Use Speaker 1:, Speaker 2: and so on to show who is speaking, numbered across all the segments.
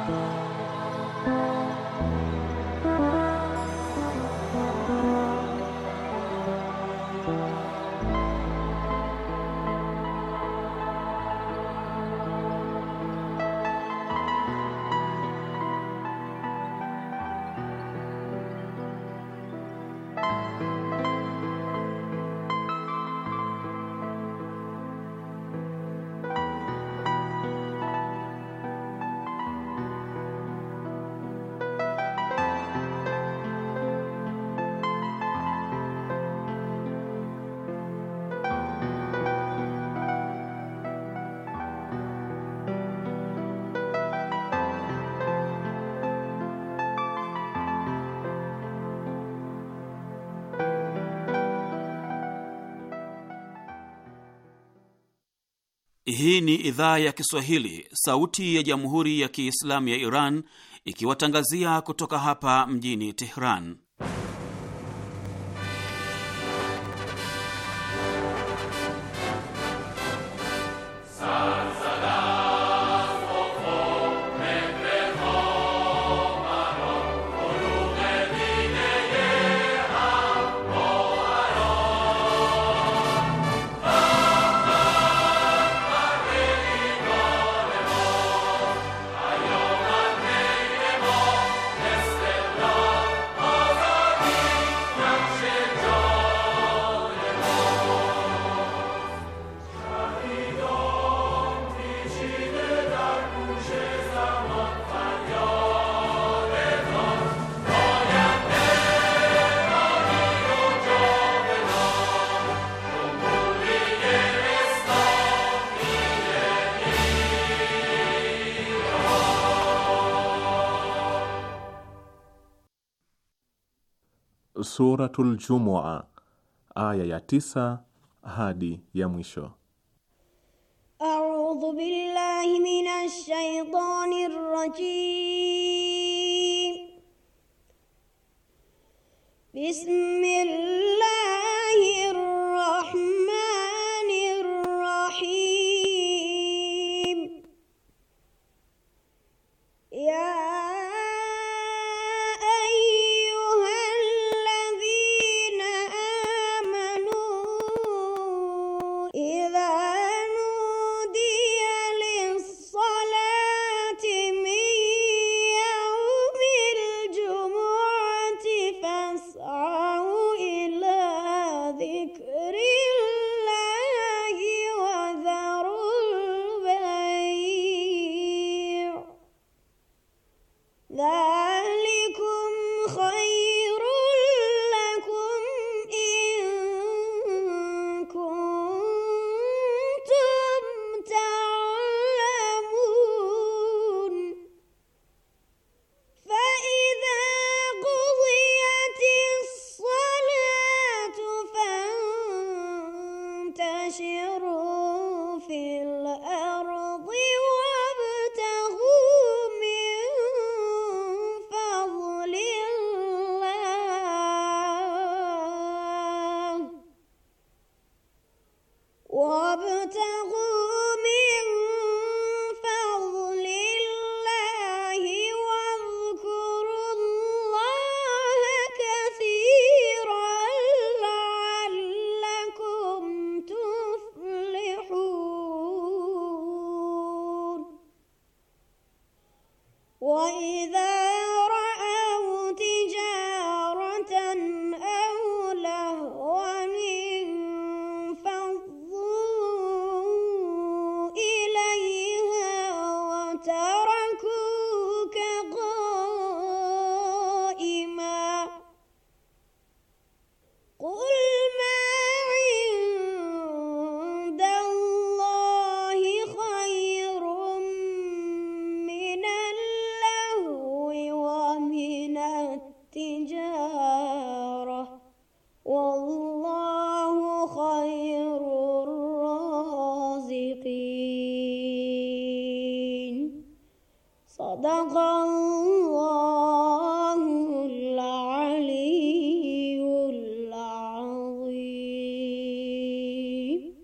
Speaker 1: Hii ni idhaa ya Kiswahili, sauti ya Jamhuri ya Kiislamu ya Iran, ikiwatangazia kutoka hapa mjini Tehran.
Speaker 2: Suratul Jumua, aya ya 9 hadi ya mwisho.
Speaker 3: A'udhu billahi minash shaitanir rajim. Bismillahir rahmanir rahim. Ya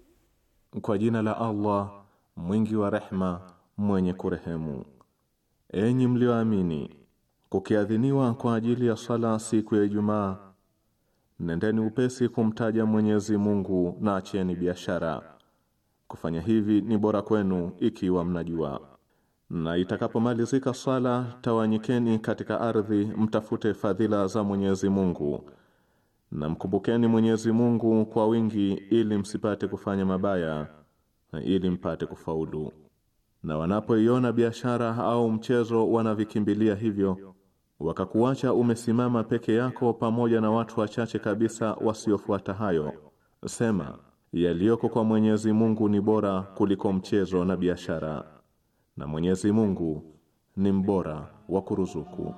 Speaker 2: Kwa jina la Allah, mwingi wa rehma, mwenye kurehemu. Enyi mlioamini, kukiadhiniwa kwa ajili ya sala siku ya Ijumaa, nendeni upesi kumtaja Mwenyezi Mungu na acheni biashara. Kufanya hivi ni bora kwenu ikiwa mnajua. Na itakapomalizika sala, tawanyikeni katika ardhi mtafute fadhila za Mwenyezi Mungu. Na mkumbukeni Mwenyezi Mungu kwa wingi ili msipate kufanya mabaya na ili mpate kufaulu. Na wanapoiona biashara au mchezo wanavikimbilia hivyo, wakakuacha umesimama peke yako pamoja na watu wachache kabisa wasiofuata hayo, sema, yaliyoko kwa Mwenyezi Mungu ni bora kuliko mchezo na biashara, na Mwenyezi Mungu ni mbora wa kuruzuku.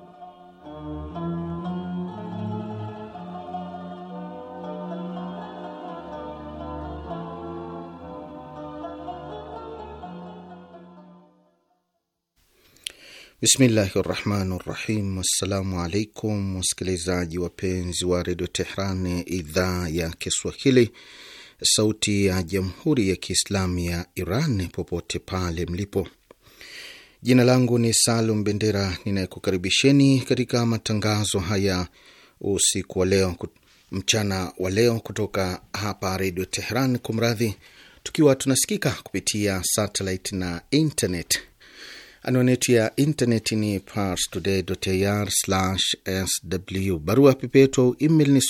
Speaker 4: Bismillahirrahmanirrahim. Assalamu alaikum wasikilizaji wapenzi wa Radio Tehran, idhaa ya Kiswahili, sauti ya Jamhuri ya Kiislamu ya Iran, popote pale mlipo. Jina langu ni Salum Bendera, ninayekukaribisheni katika matangazo haya usiku wa leo, mchana wa leo, kutoka hapa Radio Tehran, kumradhi, tukiwa tunasikika kupitia satellite na internet. Anwani yetu ya internet ni parstoday.ir/sw. Barua pepe yetu email ni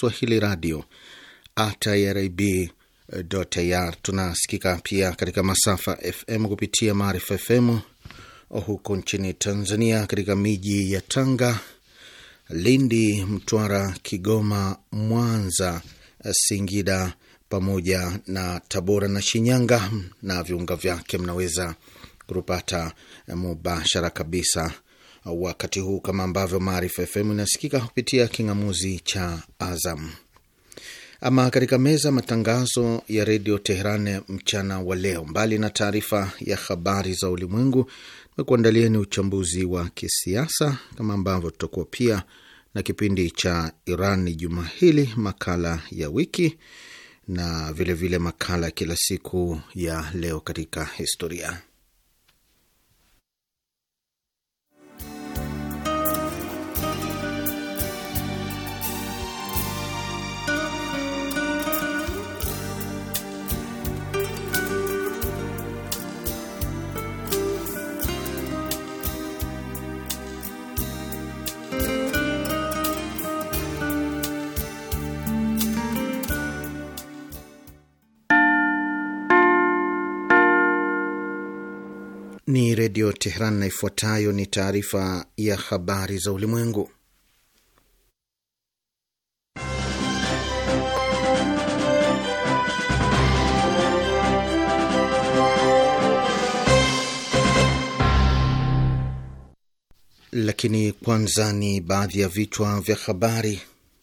Speaker 4: swahili radio@irib.ir. Tunasikika pia katika masafa FM kupitia Maarifa FM huko nchini Tanzania, katika miji ya Tanga, Lindi, Mtwara, Kigoma, Mwanza, Singida pamoja na Tabora na Shinyanga, na viunga vyake mnaweza kupata mubashara kabisa wakati huu, kama ambavyo Maarifa FM inasikika kupitia kingamuzi cha Azam. Ama katika meza matangazo ya Radio Tehran mchana wa leo, mbali na taarifa ya habari za ulimwengu, nimekuandalieni uchambuzi wa kisiasa, kama ambavyo tutakuwa pia na kipindi cha Iran juma hili, makala ya wiki, na vile makala kila siku ya leo katika historia. Ni Redio Tehran na ifuatayo ni taarifa ya habari za ulimwengu. Lakini kwanza ni baadhi ya vichwa vya habari.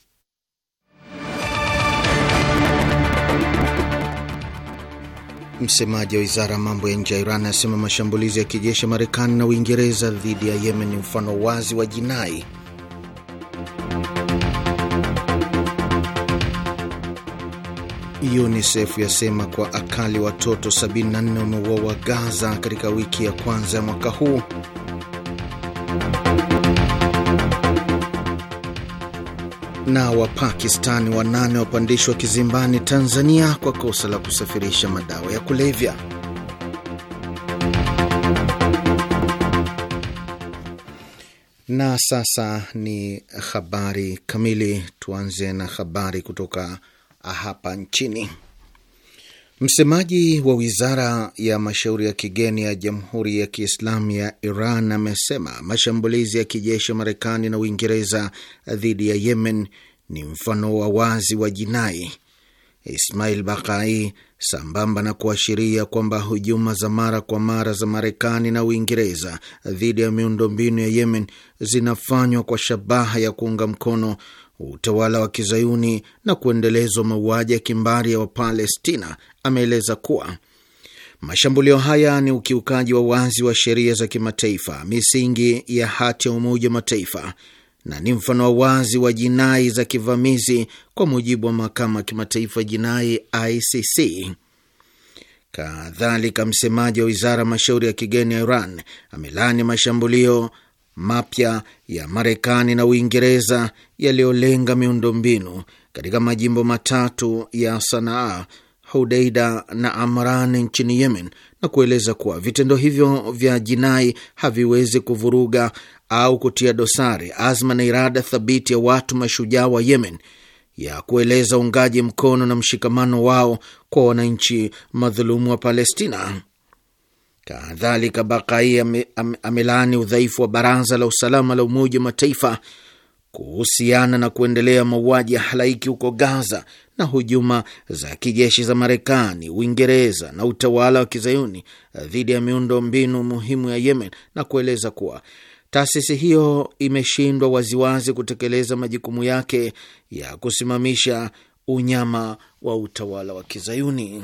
Speaker 4: Msemaji wa wizara ya mambo ya nje ya Iran anasema mashambulizi ya kijeshi Marekani na Uingereza dhidi ya Yemen ni mfano wazi wa jinai. UNICEF yasema kwa akali watoto 74 wameuawa Gaza katika wiki ya kwanza ya mwaka huu. Na Wapakistani 8 wapandishwa kizimbani Tanzania kwa kosa la kusafirisha madawa ya kulevya. Na sasa ni habari kamili. Tuanze na habari kutoka hapa nchini. Msemaji wa wizara ya mashauri ya kigeni ya Jamhuri ya Kiislamu ya Iran amesema mashambulizi ya kijeshi Marekani na Uingereza dhidi ya Yemen ni mfano wa wazi wa jinai. Ismail Bakai, sambamba na kuashiria kwamba hujuma za mara kwa mara za Marekani na Uingereza dhidi ya miundombinu ya Yemen zinafanywa kwa shabaha ya kuunga mkono utawala wa kizayuni na kuendelezwa mauaji ya kimbari ya Wapalestina, ameeleza kuwa mashambulio haya ni ukiukaji wa wazi wa sheria za kimataifa, misingi ya hati ya Umoja wa Mataifa, na ni mfano wa wazi wa jinai za kivamizi kwa mujibu wa mahakama ya kimataifa jinai ICC. Kadhalika, msemaji wa wizara ya mashauri ya kigeni ya Iran amelaani mashambulio mapya ya Marekani na Uingereza yaliyolenga miundombinu katika majimbo matatu ya Sanaa, Hudaida na Amran nchini Yemen, na kueleza kuwa vitendo hivyo vya jinai haviwezi kuvuruga au kutia dosari azma na irada thabiti ya watu mashujaa wa Yemen ya kueleza uungaji mkono na mshikamano wao kwa wananchi madhulumu wa Palestina. Kadhalika, Bakai amelaani udhaifu wa Baraza la Usalama la Umoja wa Mataifa kuhusiana na kuendelea mauaji ya halaiki huko Gaza na hujuma za kijeshi za Marekani, Uingereza na utawala wa Kizayuni dhidi ya miundo mbinu muhimu ya Yemen, na kueleza kuwa taasisi hiyo imeshindwa waziwazi kutekeleza majukumu yake ya kusimamisha unyama wa utawala wa Kizayuni.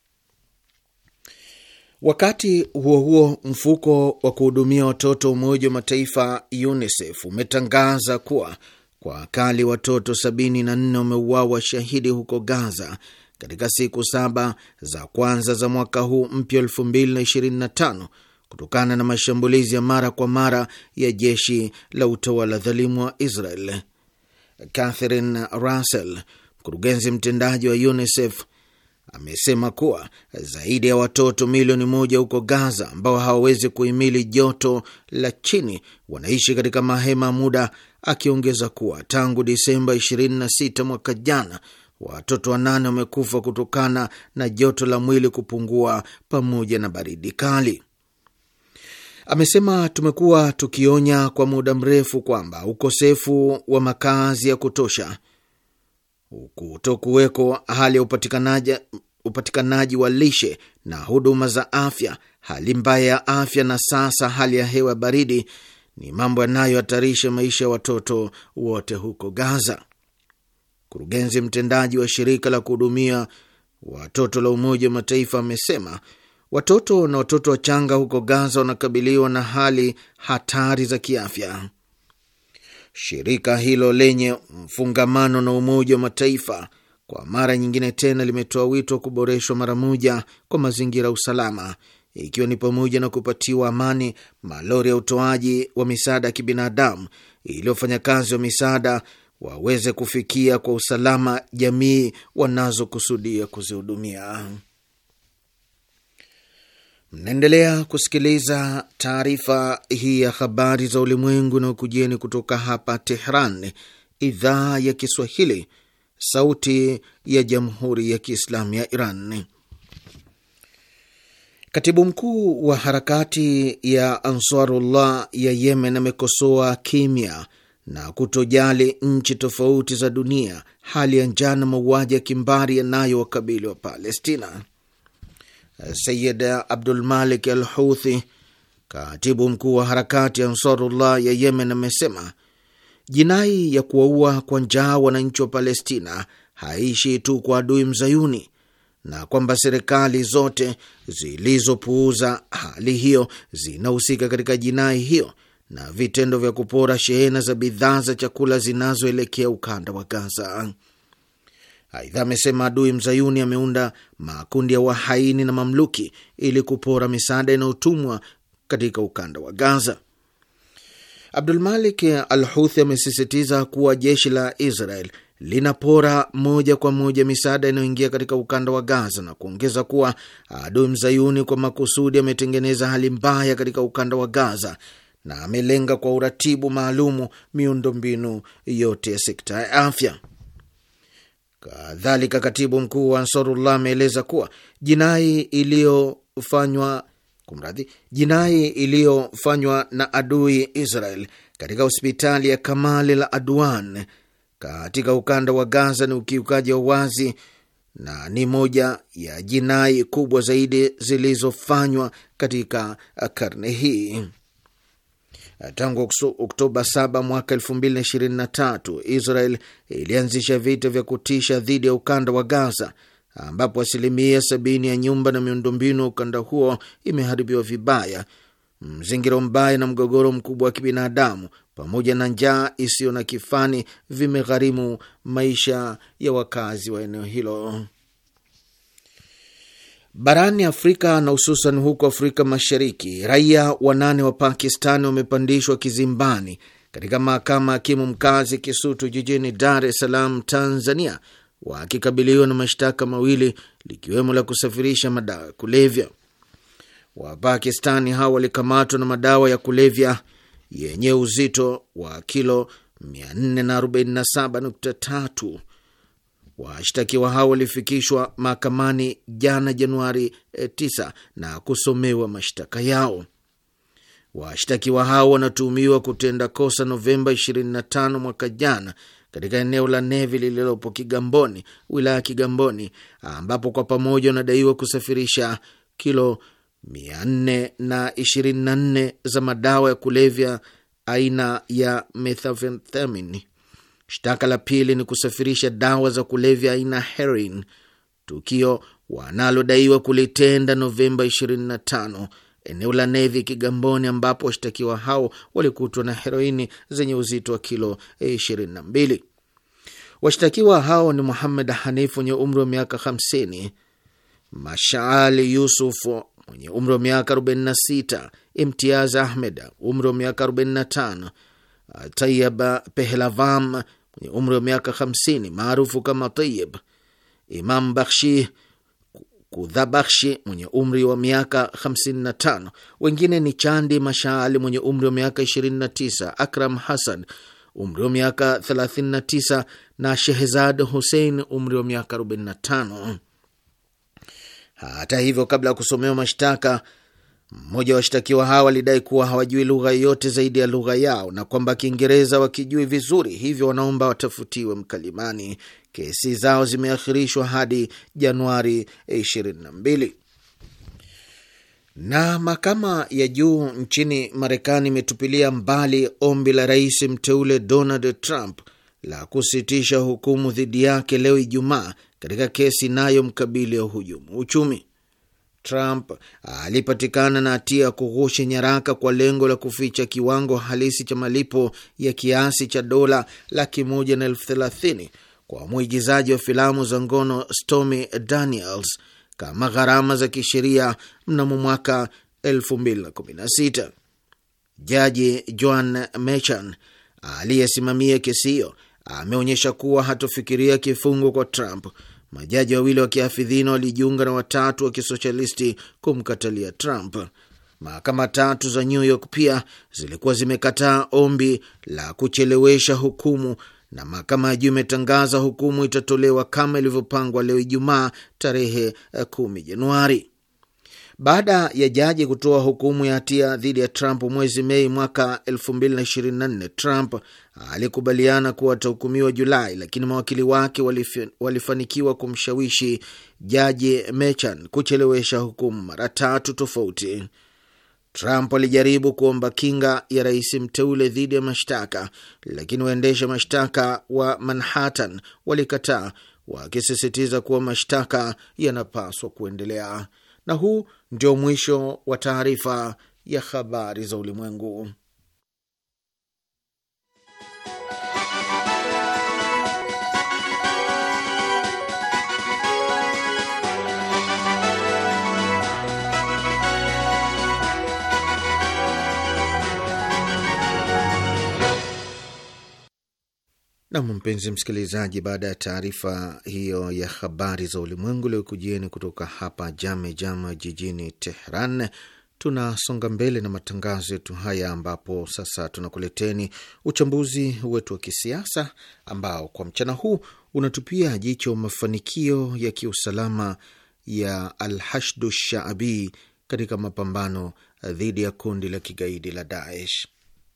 Speaker 4: Wakati huo huo, mfuko wa kuhudumia watoto Umoja wa Mataifa UNICEF umetangaza kuwa kwa akali watoto 74 wameuawa shahidi huko Gaza katika siku 7 za kwanza za mwaka huu mpya 2025 kutokana na mashambulizi ya mara kwa mara ya jeshi la utawala dhalimu wa Israel. Catherine Russell, mkurugenzi mtendaji wa UNICEF, amesema kuwa zaidi ya watoto milioni 1 huko Gaza ambao hawawezi kuhimili joto la chini wanaishi katika mahema muda, akiongeza kuwa tangu Disemba 26 mwaka jana watoto 8 wamekufa kutokana na joto la mwili kupungua pamoja na baridi kali. Amesema, tumekuwa tukionya kwa muda mrefu kwamba ukosefu wa makazi ya kutosha, kutokuweko hali ya upatikanaji wa lishe na huduma za afya, hali mbaya ya afya na sasa hali ya hewa baridi ni mambo yanayohatarisha maisha ya watoto wote huko Gaza. Mkurugenzi mtendaji wa shirika la kuhudumia watoto la Umoja wa Mataifa amesema watoto na watoto wachanga huko Gaza wanakabiliwa na hali hatari za kiafya. Shirika hilo lenye mfungamano na Umoja wa Mataifa kwa mara nyingine tena limetoa wito wa kuboreshwa mara moja kwa mazingira ya usalama, ikiwa ni pamoja na kupatiwa amani malori ya utoaji wa misaada ya kibinadamu ili wafanyakazi wa misaada waweze kufikia kwa usalama jamii wanazokusudia kuzihudumia. Mnaendelea kusikiliza taarifa hii ya habari za ulimwengu na ukujieni kutoka hapa Tehran, idhaa ya Kiswahili, sauti ya Jamhuri ya Kiislamu ya Iran. Katibu mkuu wa harakati ya Ansarullah ya Yemen amekosoa kimya na kutojali nchi tofauti za dunia hali ya njaa na mauaji ya kimbari yanayowakabili wa Palestina. Sayyid Abdul Malik al-Houthi, katibu mkuu wa harakati ya Ansarullah ya Yemen, amesema jinai ya kuwaua kwa njaa wananchi wa Palestina haishi tu kwa adui mzayuni, na kwamba serikali zote zilizopuuza hali hiyo zinahusika katika jinai hiyo na vitendo vya kupora shehena za bidhaa za chakula zinazoelekea ukanda wa Gaza. Aidha, amesema adui mzayuni ameunda makundi ya wahaini na mamluki ili kupora misaada inayotumwa katika ukanda wa Gaza. Abdul Malik al-Houthi amesisitiza kuwa jeshi la Israel linapora moja kwa moja misaada inayoingia katika ukanda wa Gaza na kuongeza kuwa adui mzayuni kwa makusudi ametengeneza hali mbaya katika ukanda wa Gaza na amelenga kwa uratibu maalumu miundombinu yote ya sekta ya afya. Kadhalika, katibu mkuu wa Ansarullah ameeleza kuwa jinai iliyofanywa na adui Israel katika hospitali ya Kamal al Adwan katika ukanda wa Gaza ni ukiukaji wa wazi na ni moja ya jinai kubwa zaidi zilizofanywa katika karne hii. Tangu Oktoba 7 mwaka 2023, Israel ilianzisha vita vya kutisha dhidi ya ukanda wa Gaza, ambapo 70% ya nyumba na miundombinu wa ukanda huo imeharibiwa vibaya. Mzingiro mbaya na mgogoro mkubwa wa kibinadamu pamoja na njaa isiyo na kifani vimegharimu maisha ya wakazi wa eneo hilo. Barani Afrika na hususan huko Afrika Mashariki, raia 8 wa Pakistani wamepandishwa kizimbani katika mahakama ya hakimu mkazi Kisutu jijini Dar es Salaam, Tanzania, wakikabiliwa na mashtaka mawili likiwemo la kusafirisha madawa ya kulevya. Wapakistani hao walikamatwa na madawa ya kulevya yenye uzito wa kilo 447.3. Washtakiwa hao walifikishwa mahakamani jana Januari 9 na kusomewa mashtaka yao. Washtakiwa hao wanatuhumiwa kutenda kosa Novemba 25 mwaka jana katika eneo la Nevi lililopo Kigamboni, wilaya Kigamboni, ambapo kwa pamoja wanadaiwa kusafirisha kilo 424 za madawa ya kulevya aina ya methamphetamine. Shtaka la pili ni kusafirisha dawa za kulevya aina heroin, tukio wanalodaiwa kulitenda Novemba 25 eneo la Nevi Kigamboni, ambapo washtakiwa hao walikutwa na heroini zenye uzito wa kilo 22. Washtakiwa hao ni Muhammad Hanifu mwenye umri wa miaka 50, Mashaali Yusuf mwenye umri wa miaka 46, Imtiaz Ahmed umri wa miaka 45, Tayyib Pehlavam mwenye umri wa miaka 50 maarufu kama Tayyib, Imam Bakhshi Kudhabakshi mwenye umri wa miaka 55. Wengine ni Chandi Mashaali mwenye umri wa miaka 29, Akram Hassan umri wa miaka 39 na Shehzad Hussein umri wa miaka 45. Hata hivyo, kabla ya kusomewa mashtaka, mmoja wa washtakiwa hawa alidai kuwa hawajui lugha yote zaidi ya lugha yao na kwamba Kiingereza wakijui vizuri, hivyo wanaomba watafutiwe mkalimani. Kesi zao zimeakhirishwa hadi Januari 22. Na mahakama ya juu nchini Marekani imetupilia mbali ombi la rais mteule Donald Trump la kusitisha hukumu dhidi yake leo Ijumaa katika kesi inayomkabili ya uhujumu uchumi. Trump alipatikana na hatia ya kughushi nyaraka kwa lengo la kuficha kiwango halisi cha malipo ya kiasi cha dola $130,000 kwa mwigizaji wa filamu za ngono Stormy Daniels kama gharama za kisheria mnamo mwaka 2016. Jaji Joan Merchan aliyesimamia kesi hiyo ameonyesha kuwa hatofikiria kifungo kwa Trump. Majaji wawili wa kiafidhina walijiunga na watatu wa kisoshalisti kumkatalia Trump. Mahakama tatu za New York pia zilikuwa zimekataa ombi la kuchelewesha hukumu, na mahakama ya juu imetangaza hukumu itatolewa kama ilivyopangwa leo Ijumaa tarehe 10 Januari. Baada ya jaji kutoa hukumu ya hatia dhidi ya Trump mwezi Mei mwaka 2024, Trump alikubaliana kuwa atahukumiwa Julai, lakini mawakili wake walifanikiwa kumshawishi jaji Merchan kuchelewesha hukumu mara tatu tofauti. Trump alijaribu kuomba kinga ya rais mteule dhidi ya mashtaka, lakini waendesha mashtaka wa Manhattan walikataa, wakisisitiza kuwa mashtaka yanapaswa kuendelea. Na huu ndio mwisho wa taarifa ya habari za ulimwengu. Na mpenzi msikilizaji, baada ya taarifa hiyo ya habari za ulimwengu iliyokujieni kutoka hapa Jame jijini Tehran, tunasonga mbele na matangazo yetu haya, ambapo sasa tunakuleteni uchambuzi wetu wa kisiasa ambao kwa mchana huu unatupia jicho mafanikio ya kiusalama ya Al-Hashdu Shaabi katika mapambano dhidi ya kundi la kigaidi la Daesh.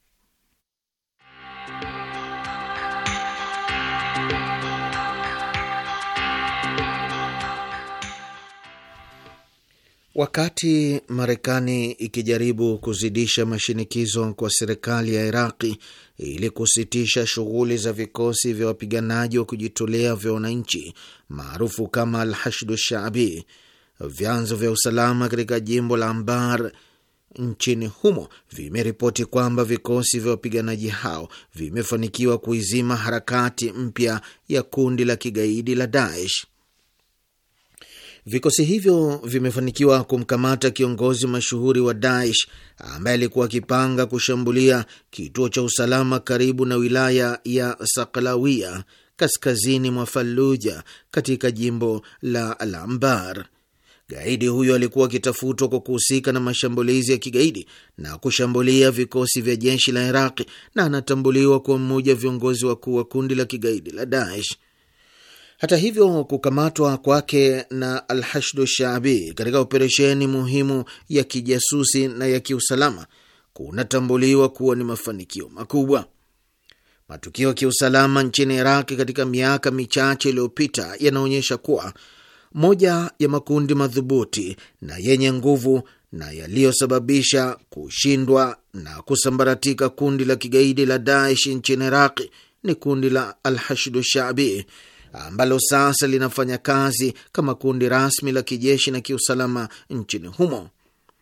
Speaker 4: Wakati Marekani ikijaribu kuzidisha mashinikizo kwa serikali ya Iraqi ili kusitisha shughuli za vikosi vya wapiganaji wa kujitolea vya wananchi maarufu kama Al-Hashdu Shaabi, vyanzo vya usalama katika jimbo la Anbar nchini humo vimeripoti kwamba vikosi vya wapiganaji hao vimefanikiwa kuizima harakati mpya ya kundi la kigaidi la Daesh. Vikosi hivyo vimefanikiwa kumkamata kiongozi mashuhuri wa Daesh ambaye alikuwa akipanga kushambulia kituo cha usalama karibu na wilaya ya Sakalawia kaskazini mwa Fallujah katika jimbo la Al-Anbar. Gaidi huyo alikuwa akitafutwa kwa kuhusika na mashambulizi ya kigaidi na kushambulia vikosi vya jeshi la Iraq na anatambuliwa kuwa mmoja wa viongozi wakuu wa kundi la kigaidi la Daesh. Hata hivyo, kukamatwa kwake na Al-Hashdu Shaabi katika operesheni muhimu ya kijasusi na ya kiusalama kunatambuliwa kuwa ni mafanikio makubwa. Matukio ya kiusalama nchini Iraq katika miaka michache iliyopita yanaonyesha kuwa moja ya makundi madhubuti na yenye nguvu na yaliyosababisha kushindwa na kusambaratika kundi la kigaidi la Daesh nchini Iraq ni kundi la Al-Hashdu Shaabi ambalo sasa linafanya kazi kama kundi rasmi la kijeshi na kiusalama nchini humo.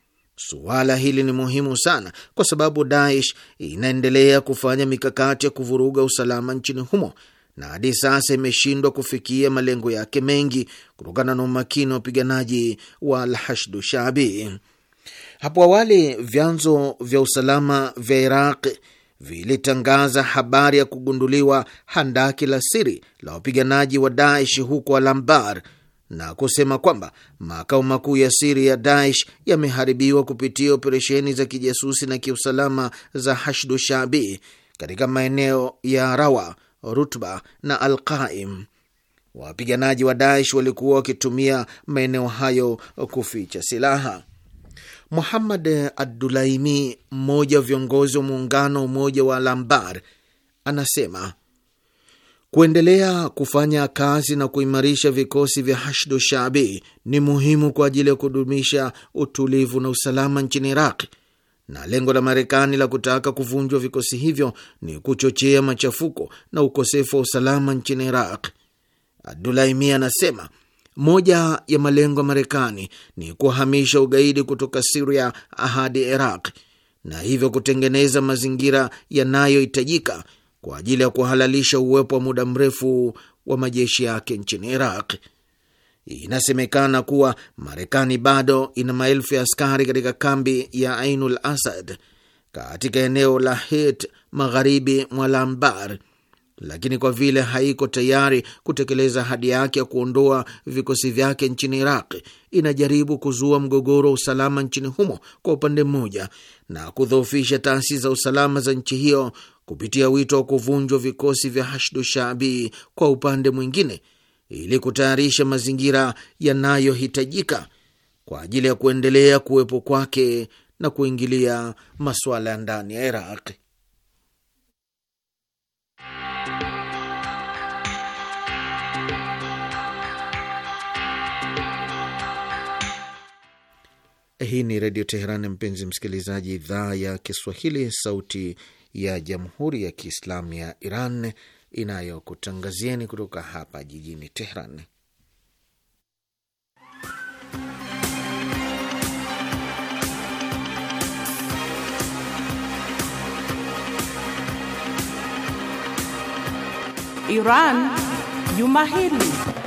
Speaker 4: Suala hili ni muhimu sana kwa sababu Daesh inaendelea kufanya mikakati ya kuvuruga usalama nchini humo na hadi sasa imeshindwa kufikia malengo yake mengi kutokana na umakini wa wapiganaji wa Al-Hashdu Shaabi. Hapo awali vyanzo vya usalama vya Iraq vilitangaza habari ya kugunduliwa handaki la siri la wapiganaji wa Daesh huko Al-Anbar na kusema kwamba makao makuu ya siri ya Daesh yameharibiwa kupitia operesheni za kijasusi na kiusalama za Hashdu Shaabi katika maeneo ya Rawa, Rutba na Al-Qaim. Wapiganaji wa Daesh walikuwa wakitumia maeneo hayo kuficha silaha. Muhammad Ad-Dulaimi, mmoja wa viongozi wa muungano umoja wa Al-Anbar, anasema kuendelea kufanya kazi na kuimarisha vikosi vya Hashdu Shaabi ni muhimu kwa ajili ya kudumisha utulivu na usalama nchini Iraq, na lengo la Marekani la kutaka kuvunjwa vikosi hivyo ni kuchochea machafuko na ukosefu wa usalama nchini Iraq. Abdulaimi anasema moja ya malengo ya Marekani ni kuhamisha ugaidi kutoka Syria hadi Iraq na hivyo kutengeneza mazingira yanayohitajika kwa ajili ya kuhalalisha uwepo wa muda mrefu wa majeshi yake nchini Iraq. Inasemekana kuwa Marekani bado ina maelfu ya askari katika kambi ya Ainul Asad katika eneo la Hit magharibi mwa Al-Anbar, lakini kwa vile haiko tayari kutekeleza ahadi yake ya kuondoa vikosi vyake nchini Iraq, inajaribu kuzua mgogoro wa usalama nchini humo kwa upande mmoja na kudhoofisha taasisi za usalama za nchi hiyo kupitia wito wa kuvunjwa vikosi vya Hashdu Shaabi kwa upande mwingine, ili kutayarisha mazingira yanayohitajika kwa ajili ya kuendelea kuwepo kwake na kuingilia masuala ya ndani ya Iraq. Hii ni Redio Teheran, mpenzi msikilizaji, idhaa ya Kiswahili, sauti ya Jamhuri ya Kiislamu ya Iran inayokutangazieni kutoka hapa jijini Teheran.
Speaker 5: Iran Juma Hili.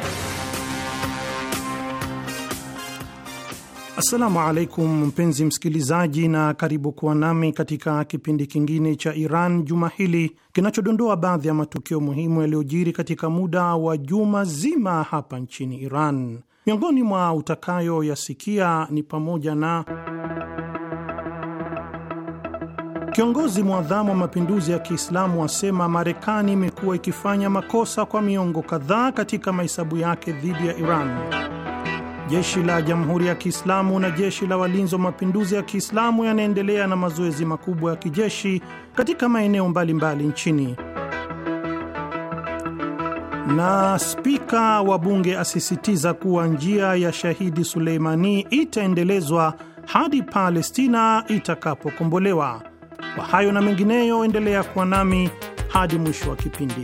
Speaker 6: Assalamu alaikum mpenzi msikilizaji, na karibu kuwa nami katika kipindi kingine cha Iran Juma Hili kinachodondoa baadhi ya matukio muhimu yaliyojiri katika muda wa juma zima hapa nchini Iran. Miongoni mwa utakayoyasikia ni pamoja na kiongozi mwadhamu wa mapinduzi ya Kiislamu asema Marekani imekuwa ikifanya makosa kwa miongo kadhaa katika mahesabu yake dhidi ya Iran. Jeshi la Jamhuri ya Kiislamu na jeshi la walinzi wa mapinduzi ya Kiislamu yanaendelea na mazoezi makubwa ya kijeshi katika maeneo mbalimbali nchini. Na spika wa bunge asisitiza kuwa njia ya Shahidi Suleimani itaendelezwa hadi Palestina itakapokombolewa. Kwa hayo na mengineyo, endelea kuwa nami hadi mwisho wa kipindi.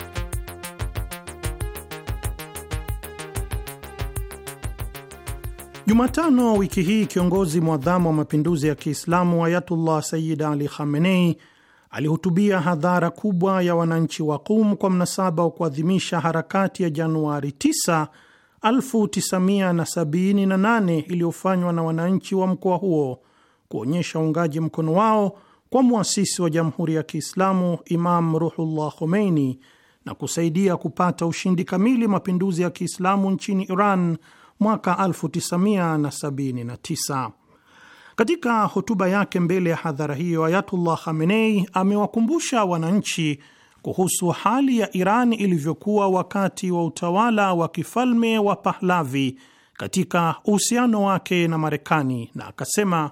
Speaker 6: Jumatano wiki hii kiongozi mwadhamu wa mapinduzi ya Kiislamu Ayatullah Sayyid Ali Khamenei alihutubia hadhara kubwa ya wananchi wa Qum kwa mnasaba wa kuadhimisha harakati ya Januari 9 1978 iliyofanywa na wananchi wa mkoa huo kuonyesha uungaji mkono wao kwa muasisi wa Jamhuri ya Kiislamu Imam Ruhullah Khomeini na kusaidia kupata ushindi kamili mapinduzi ya Kiislamu nchini Iran mwaka 1979. Katika hotuba yake mbele ya hadhara hiyo, Ayatullah Khamenei amewakumbusha wananchi kuhusu hali ya Iran ilivyokuwa wakati wa utawala wa kifalme wa Pahlavi katika uhusiano wake na Marekani, na akasema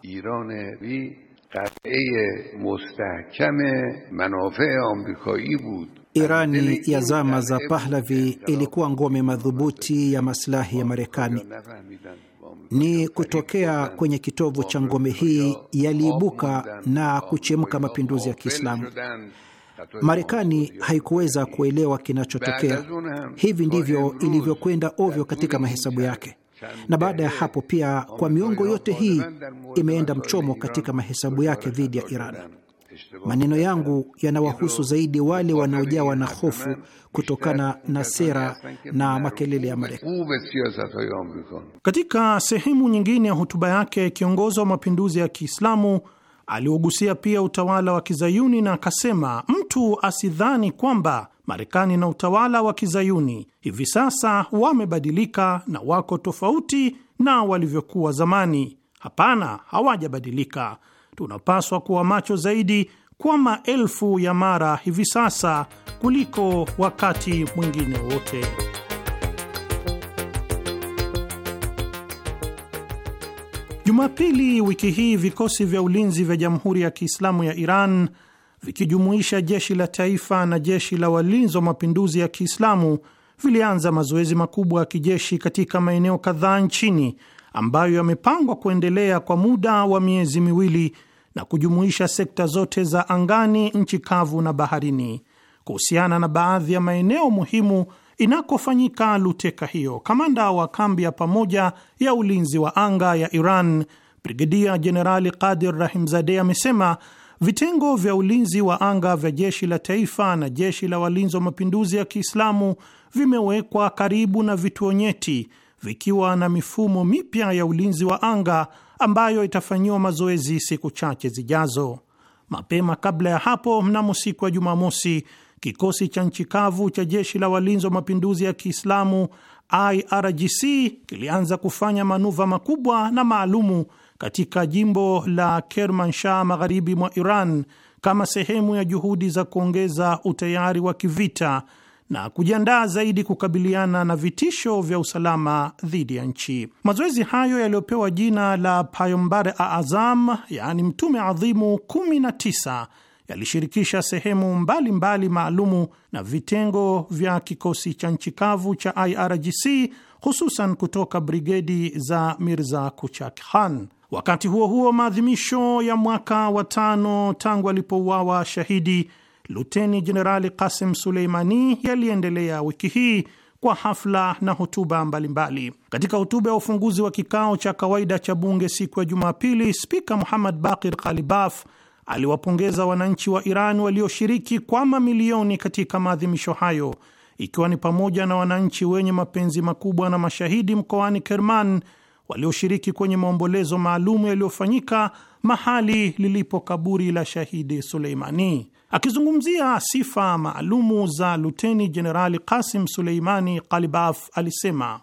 Speaker 7: Irani ya zama za Pahlavi ilikuwa ngome madhubuti ya maslahi ya Marekani. Ni kutokea kwenye kitovu cha ngome hii yaliibuka na kuchemka mapinduzi ya Kiislamu. Marekani haikuweza kuelewa kinachotokea. Hivi ndivyo ilivyokwenda ovyo katika mahesabu yake, na baada ya hapo pia kwa miongo yote hii imeenda mchomo katika mahesabu yake dhidi ya Iran. Maneno yangu yanawahusu zaidi wale wanaojawa na hofu kutokana na sera na makelele ya Marekani.
Speaker 6: Katika sehemu nyingine ya hotuba yake, kiongozi wa mapinduzi ya Kiislamu aliogusia pia utawala wa Kizayuni na akasema, mtu asidhani kwamba Marekani na utawala wa Kizayuni hivi sasa wamebadilika na wako tofauti na walivyokuwa zamani. Hapana, hawajabadilika. Tunapaswa kuwa macho zaidi kwa maelfu ya mara hivi sasa kuliko wakati mwingine wote. Jumapili wiki hii vikosi vya ulinzi vya Jamhuri ya Kiislamu ya Iran vikijumuisha jeshi la taifa na jeshi la walinzi wa mapinduzi ya Kiislamu vilianza mazoezi makubwa ya kijeshi katika maeneo kadhaa nchini ambayo yamepangwa kuendelea kwa muda wa miezi miwili na kujumuisha sekta zote za angani, nchi kavu na baharini. Kuhusiana na baadhi ya maeneo muhimu inakofanyika luteka hiyo, kamanda wa kambi ya pamoja ya ulinzi wa anga ya Iran, Brigedia Jenerali Qadir Rahimzadeh, amesema vitengo vya ulinzi wa anga vya jeshi la taifa na jeshi la walinzi wa mapinduzi ya Kiislamu vimewekwa karibu na vituo nyeti vikiwa na mifumo mipya ya ulinzi wa anga ambayo itafanyiwa mazoezi siku chache zijazo. Mapema kabla ya hapo, mnamo siku ya Jumamosi, kikosi cha nchi kavu cha jeshi la walinzi wa mapinduzi ya Kiislamu IRGC kilianza kufanya manuva makubwa na maalumu katika jimbo la Kermanshah magharibi mwa Iran kama sehemu ya juhudi za kuongeza utayari wa kivita na kujiandaa zaidi kukabiliana na vitisho vya usalama dhidi ya nchi. Mazoezi hayo yaliyopewa jina la Payombare Aazam, yaani mtume adhimu 19, yalishirikisha sehemu mbalimbali maalumu na vitengo vya kikosi cha nchi kavu cha IRGC, hususan kutoka brigedi za Mirza Kuchak Khan. Wakati huo huo, maadhimisho ya mwaka wa 5 tangu alipouawa shahidi Luteni Jenerali Qasim Suleimani yaliendelea wiki hii kwa hafla na hotuba mbalimbali. Katika hotuba ya ufunguzi wa kikao cha kawaida cha bunge siku ya Jumapili, Spika Muhammad Baqir Qalibaf aliwapongeza wananchi wa Iran walioshiriki kwa mamilioni katika maadhimisho hayo, ikiwa ni pamoja na wananchi wenye mapenzi makubwa na mashahidi mkoani Kerman walioshiriki kwenye maombolezo maalumu yaliyofanyika mahali lilipo kaburi la shahidi Suleimani. Akizungumzia sifa maalumu za Luteni Jenerali Qasim Suleimani, Qalibaf alisema,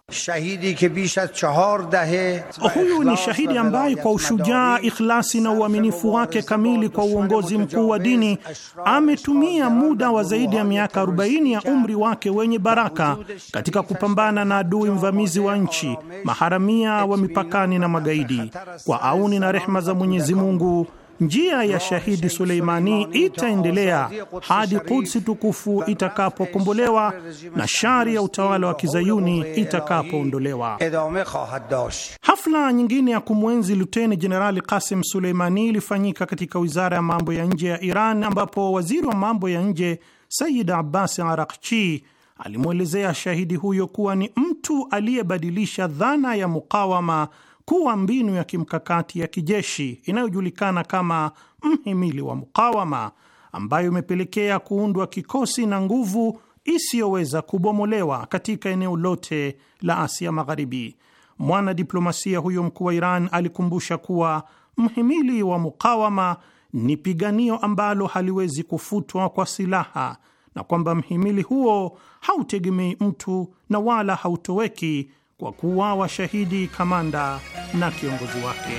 Speaker 6: huyu ni shahidi ambaye kwa ushujaa, ikhlasi na uaminifu wake kamili kwa uongozi mkuu wa dini ametumia muda wa zaidi ya miaka 40 ya umri wake wenye baraka katika kupambana na adui mvamizi wa nchi, maharamia wa mipakani na magaidi. Kwa auni na rehma za Mwenyezi Mungu, njia ya shahidi Suleimani itaendelea hadi Kudsi tukufu itakapokombolewa na shari ya utawala wa Kizayuni itakapoondolewa. Hafla nyingine ya kumwenzi Luteni Jenerali Qasim Suleimani ilifanyika katika Wizara ya Mambo ya Nje ya Iran, ambapo waziri wa mambo ya nje Sayyid Abbas Arakchi alimwelezea shahidi huyo kuwa ni mtu aliyebadilisha dhana ya mukawama kuwa mbinu ya kimkakati ya kijeshi inayojulikana kama mhimili wa mukawama, ambayo imepelekea kuundwa kikosi na nguvu isiyoweza kubomolewa katika eneo lote la Asia Magharibi. Mwanadiplomasia huyo mkuu wa Iran alikumbusha kuwa mhimili wa mukawama ni piganio ambalo haliwezi kufutwa kwa silaha na kwamba mhimili huo hautegemei mtu na wala hautoweki kwa kuuawa shahidi kamanda na kiongozi wake.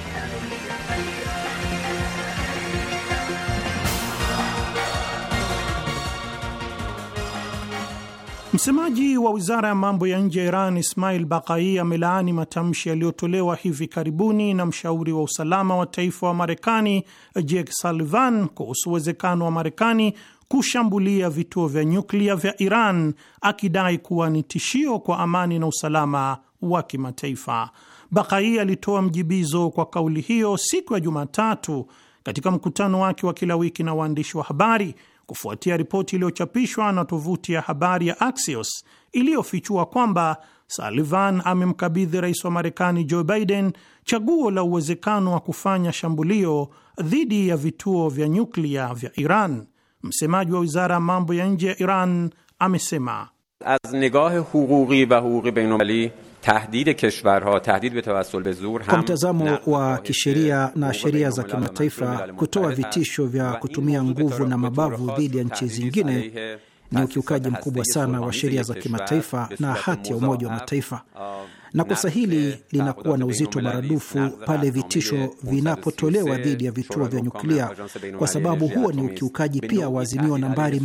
Speaker 6: Msemaji wa wizara ya mambo ya nje ya Iran Ismail Baqai amelaani matamshi yaliyotolewa hivi karibuni na mshauri wa usalama wa taifa wa Marekani Jake Sullivan kuhusu uwezekano wa Marekani kushambulia vituo vya nyuklia vya Iran, akidai kuwa ni tishio kwa amani na usalama wa kimataifa. Baqai alitoa mjibizo kwa kauli hiyo siku ya Jumatatu katika mkutano wake wa kila wiki na waandishi wa habari kufuatia ripoti iliyochapishwa na tovuti ya habari ya Axios iliyofichua kwamba Sullivan amemkabidhi rais wa Marekani Joe Biden chaguo la uwezekano wa kufanya shambulio dhidi ya vituo vya nyuklia vya Iran. Msemaji wa wizara ya mambo ya nje ya Iran amesema,
Speaker 8: az nigah huquqi wa huquqi bainulmilali tahdid kishwarha tahdid bitawassul bizur
Speaker 7: kwa mtazamo wa kisheria na sheria za kimataifa, kutoa vitisho vya kutumia nguvu na mabavu dhidi ya nchi zingine ni ukiukaji mkubwa sana wa sheria za kimataifa na hati ya Umoja wa Mataifa, na kosa hili linakuwa na uzito maradufu pale vitisho vinapotolewa dhidi ya vituo vya nyuklia, kwa sababu huo ni ukiukaji pia wa azimio nambari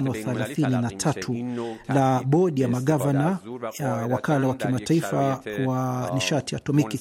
Speaker 7: 533 la bodi ya magavana ya wakala wa kimataifa wa nishati atomiki.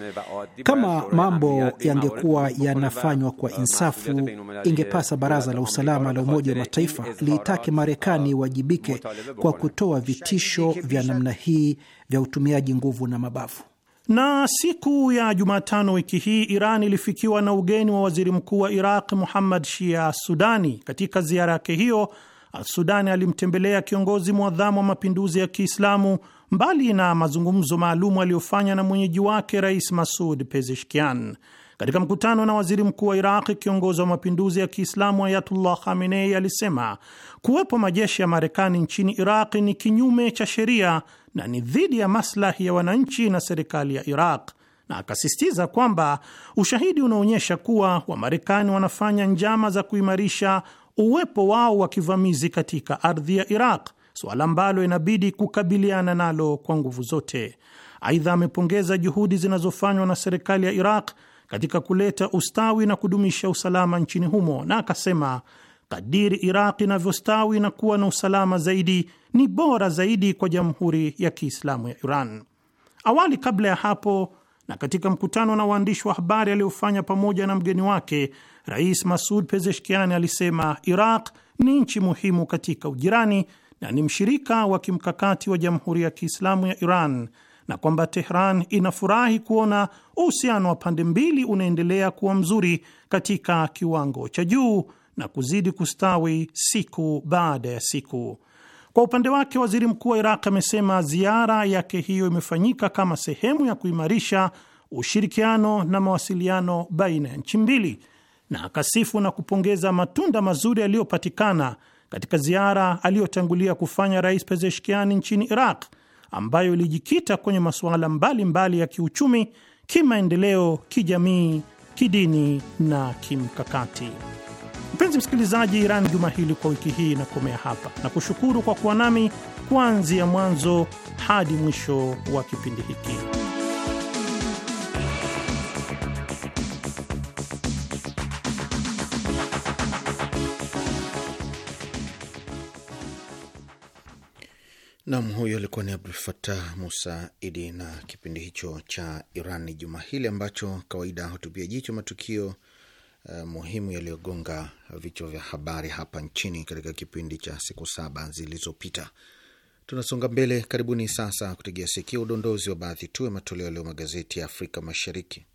Speaker 7: Kama mambo yangekuwa yanafanywa kwa insafu, ingepasa Baraza la Usalama la Umoja wa Mataifa liitake Marekani iwajibike kwa kutoa vitisho vya namna hii vya utumiaji nguvu na mabavu.
Speaker 6: Na siku ya Jumatano wiki hii Iran ilifikiwa na ugeni wa waziri mkuu wa Iraq Muhammad Shia Sudani. Katika ziara yake hiyo, Sudani alimtembelea kiongozi mwadhamu wa mapinduzi ya Kiislamu, mbali na mazungumzo maalumu aliyofanya na mwenyeji wake Rais Masud Pezeshkian. Katika mkutano na waziri mkuu wa Iraq, kiongozi wa mapinduzi ya Kiislamu Ayatullah Khamenei alisema kuwepo majeshi ya Marekani nchini Iraq ni kinyume cha sheria na ni dhidi ya maslahi ya wananchi na serikali ya Iraq, na akasisitiza kwamba ushahidi unaonyesha kuwa Wamarekani wanafanya njama za kuimarisha uwepo wao wa kivamizi katika ardhi ya Iraq, suala ambalo inabidi kukabiliana nalo kwa nguvu zote. Aidha, amepongeza juhudi zinazofanywa na serikali ya Iraq katika kuleta ustawi na kudumisha usalama nchini humo, na akasema kadiri Iraq inavyostawi na kuwa na usalama zaidi ni bora zaidi kwa Jamhuri ya Kiislamu ya Iran. Awali, kabla ya hapo, na katika mkutano na waandishi wa habari aliofanya pamoja na mgeni wake, Rais Masud Pezeshkian alisema Iraq ni nchi muhimu katika ujirani na ni mshirika wa kimkakati wa Jamhuri ya Kiislamu ya Iran, na kwamba Tehran inafurahi kuona uhusiano wa pande mbili unaendelea kuwa mzuri katika kiwango cha juu na kuzidi kustawi siku baada ya siku. Kwa upande wake, waziri mkuu wa Iraq amesema ziara yake hiyo imefanyika kama sehemu ya kuimarisha ushirikiano na mawasiliano baina ya nchi mbili, na akasifu na kupongeza matunda mazuri yaliyopatikana katika ziara aliyotangulia kufanya Rais Pezeshkian nchini Iraq, ambayo ilijikita kwenye masuala mbalimbali ya kiuchumi, kimaendeleo, kijamii, kidini na kimkakati. Mpenzi msikilizaji, Iran juma hili kwa wiki hii inakomea hapa, na kushukuru kwa kuwa nami kuanzia mwanzo hadi mwisho wa kipindi hiki.
Speaker 4: Nam, huyo alikuwa ni Abdul Fattah Musa Idi na kipindi hicho cha Iran juma hili, ambacho kawaida hutupia jicho matukio muhimu yaliyogonga vichwa vya habari hapa nchini katika kipindi cha siku 7 zilizopita. Tunasonga mbele. Karibuni sasa kutegea sikio udondozi wa baadhi tu ya matoleo leo magazeti ya Afrika Mashariki.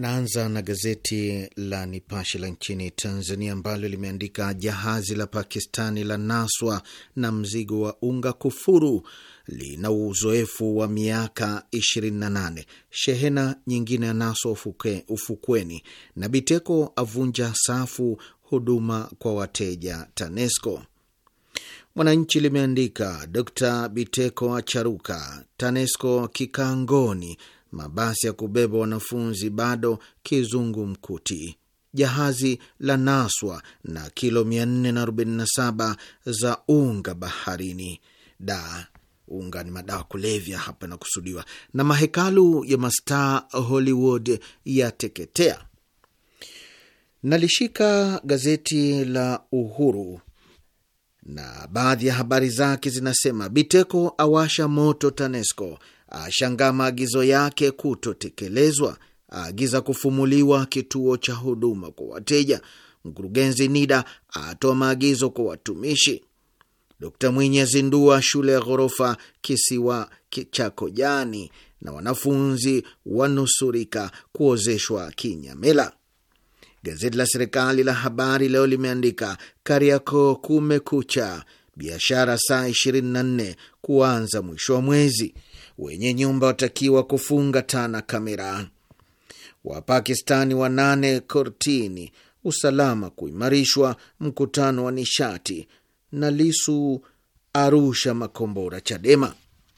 Speaker 4: Naanza na gazeti la Nipashe la nchini Tanzania ambalo limeandika jahazi la Pakistani la naswa na mzigo wa unga kufuru, lina uzoefu wa miaka 28. Shehena nyingine ya naswa ufukweni, na Biteko avunja safu huduma kwa wateja TANESCO. Mwananchi limeandika Dr. Biteko acharuka, TANESCO kikangoni, mabasi ya kubeba wanafunzi bado kizungumkuti, jahazi la naswa na kilo 447 za unga baharini. Unga ni madawa kulevya hapa na kusudiwa. Na mahekalu ya mastaa Hollywood yateketea. Nalishika gazeti la Uhuru na baadhi ya habari zake zinasema Biteko awasha moto TANESCO, ashangaa maagizo yake kutotekelezwa, aagiza kufumuliwa kituo cha huduma kwa wateja, mkurugenzi NIDA atoa maagizo kwa watumishi, Dkt. Mwinyi azindua shule ya ghorofa kisiwa cha Kojani, na wanafunzi wanusurika kuozeshwa Kinyamela. Gazeti la serikali la Habari Leo limeandika Kariakoo kumekucha, biashara saa 24 kuanza mwisho wa mwezi, wenye nyumba watakiwa kufunga tana kamera, Wapakistani 8 kortini, usalama kuimarishwa, mkutano wa nishati, na Lisu arusha makombora Chadema.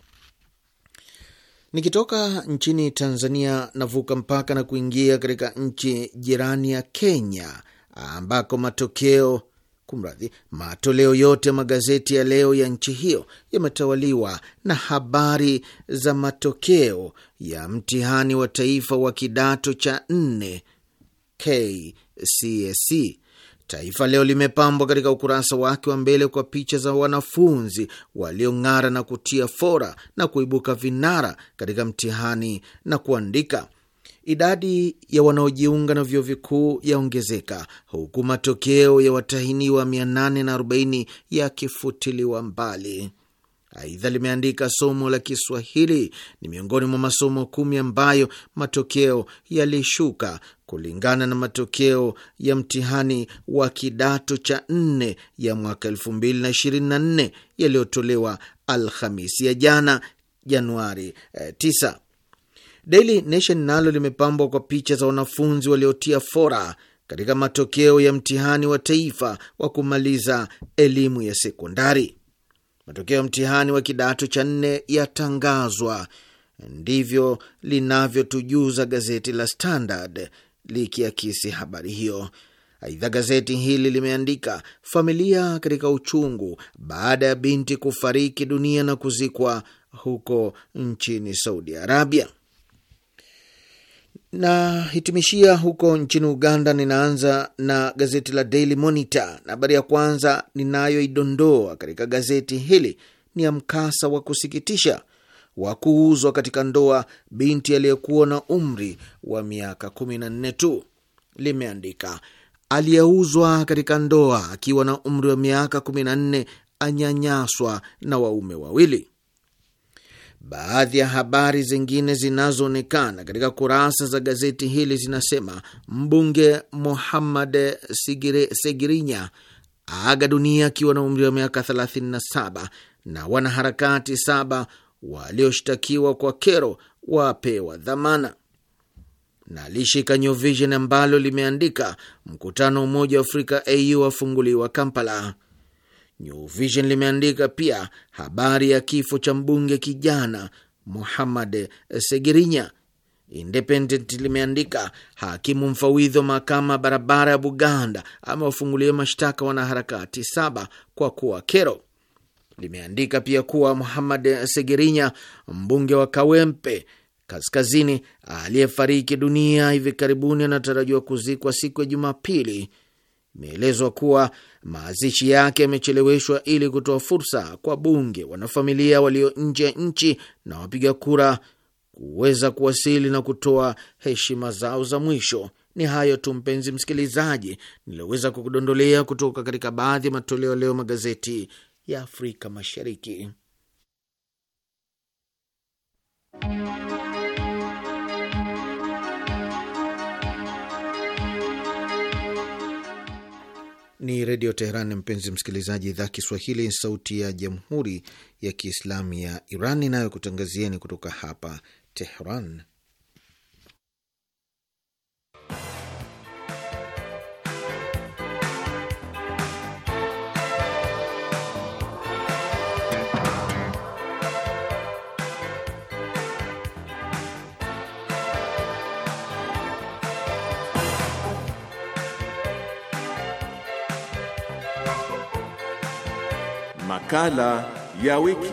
Speaker 4: Nikitoka nchini Tanzania navuka mpaka na kuingia katika nchi jirani ya Kenya, ambako matoleo yote magazeti ya leo ya nchi hiyo yametawaliwa na habari za matokeo ya mtihani wa taifa wa kidato cha 4 KCSE. Taifa Leo limepambwa katika ukurasa wake wa mbele kwa picha za wanafunzi waliong'ara na kutia fora na kuibuka vinara katika mtihani na kuandika, idadi ya wanaojiunga na vyuo vikuu yaongezeka, huku matokeo ya watahiniwa 840 yakifutiliwa mbali. Aidha limeandika somo la Kiswahili ni miongoni mwa masomo 10 ambayo matokeo yalishuka kulingana na matokeo ya mtihani wa kidato cha 4 ya mwaka 2024 yaliyotolewa Alhamisi ya jana Januari 9. Daily Nation nalo limepambwa kwa picha za wanafunzi waliotia fora katika matokeo ya mtihani wa taifa wa kumaliza elimu ya sekondari. Matokeo ya mtihani wa kidato cha 4 yatangazwa, ndivyo linavyotujuza gazeti la Standard likiakisi habari hiyo. Aidha, gazeti hili limeandika familia katika uchungu baada ya binti kufariki dunia na kuzikwa huko nchini Saudi Arabia. Na hitimishia huko nchini Uganda. Ninaanza na gazeti la Daily Monitor, na habari ya kwanza ninayoidondoa katika gazeti hili ni ya mkasa wa kusikitisha wa kuuzwa katika ndoa binti aliyekuwa na umri wa miaka 14 tu. Limeandika aliyeuzwa katika ndoa akiwa na umri wa miaka 14 anyanyaswa na waume wawili. Baadhi ya habari zingine zinazoonekana katika kurasa za gazeti hili zinasema mbunge Muhammad Segirinya aga dunia akiwa na umri wa miaka 37 na wanaharakati 7 walioshtakiwa kwa kero wapewa dhamana. Na lishika New Vision ambalo limeandika mkutano Umoja wa Afrika AU wafunguliwa Kampala. New Vision limeandika pia habari ya kifo cha mbunge kijana Muhammad Segirinya. Independent limeandika hakimu mfawidhi wa mahakama barabara ya Buganda amewafungulia mashtaka wanaharakati 7 kwa kuwa kero. Limeandika pia kuwa Muhammad Segirinya, mbunge wa Kawempe Kaskazini aliyefariki dunia hivi karibuni, anatarajiwa kuzikwa siku ya Jumapili. Imeelezwa kuwa mazishi yake yamecheleweshwa ili kutoa fursa kwa bunge, wanafamilia walio nje ya nchi na wapiga kura kuweza kuwasili na kutoa heshima zao za mwisho. Ni hayo tu mpenzi msikilizaji niliweza kukudondolea kutoka katika baadhi ya matoleo leo magazeti ya Afrika Mashariki. Ni Redio Teheran, mpenzi msikilizaji, idhaa Kiswahili, sauti ya Jamhuri ya Kiislamu ya Iran inayokutangazieni kutoka hapa Teheran.
Speaker 2: Makala ya wiki.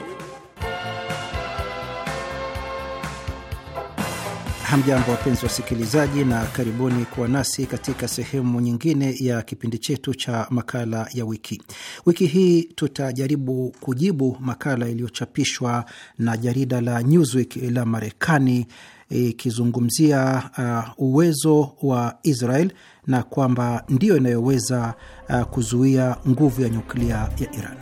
Speaker 7: Hamjambo, wapenzi wasikilizaji, na karibuni kuwa nasi katika sehemu nyingine ya kipindi chetu cha makala ya wiki. Wiki hii tutajaribu kujibu makala iliyochapishwa na jarida la Newsweek la Marekani ikizungumzia uwezo wa Israel na kwamba ndiyo inayoweza kuzuia nguvu ya nyuklia ya Iran.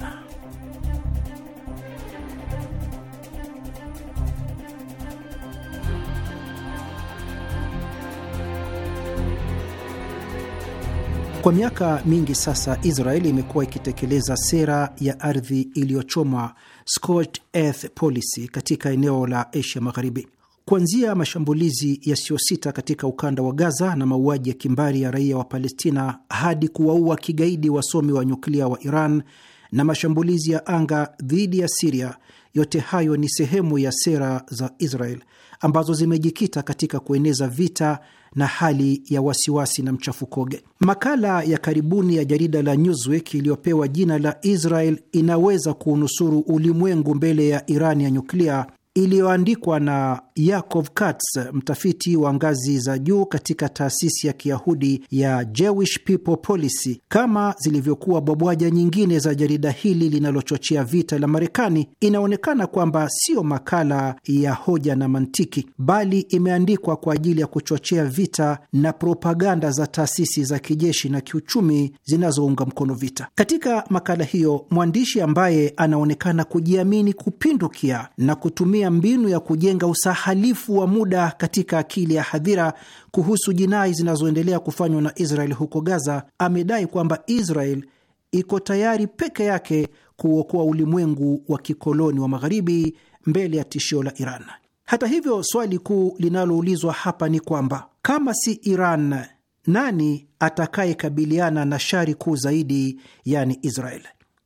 Speaker 7: Kwa miaka mingi sasa, Israeli imekuwa ikitekeleza sera ya ardhi iliyochomwa, scorched earth policy, katika eneo la Asia Magharibi. Kuanzia mashambulizi yasiyosita katika ukanda wa Gaza na mauaji ya kimbari ya raia wa Palestina hadi kuwaua kigaidi wasomi wa nyuklia wa Iran na mashambulizi ya anga dhidi ya Siria, yote hayo ni sehemu ya sera za Israel ambazo zimejikita katika kueneza vita na hali ya wasiwasi na mchafukoge. Makala ya karibuni ya jarida la Newsweek iliyopewa jina la Israel inaweza kuunusuru ulimwengu mbele ya Iran ya nyuklia, iliyoandikwa na Yaakov Katz, mtafiti wa ngazi za juu katika taasisi ya Kiyahudi ya Jewish People Policy, kama zilivyokuwa bwabwaja nyingine za jarida hili linalochochea vita la Marekani, inaonekana kwamba sio makala ya hoja na mantiki, bali imeandikwa kwa ajili ya kuchochea vita na propaganda za taasisi za kijeshi na kiuchumi zinazounga mkono vita. Katika makala hiyo, mwandishi ambaye anaonekana kujiamini kupindukia na kutumia mbinu ya kujenga usahalifu wa muda katika akili ya hadhira kuhusu jinai zinazoendelea kufanywa na Israel huko Gaza, amedai kwamba Israel iko tayari peke yake kuokoa ulimwengu wa kikoloni wa Magharibi mbele ya tishio la Iran. Hata hivyo, swali kuu linaloulizwa hapa ni kwamba kama si Iran, nani atakayekabiliana na shari kuu zaidi, yani Israel?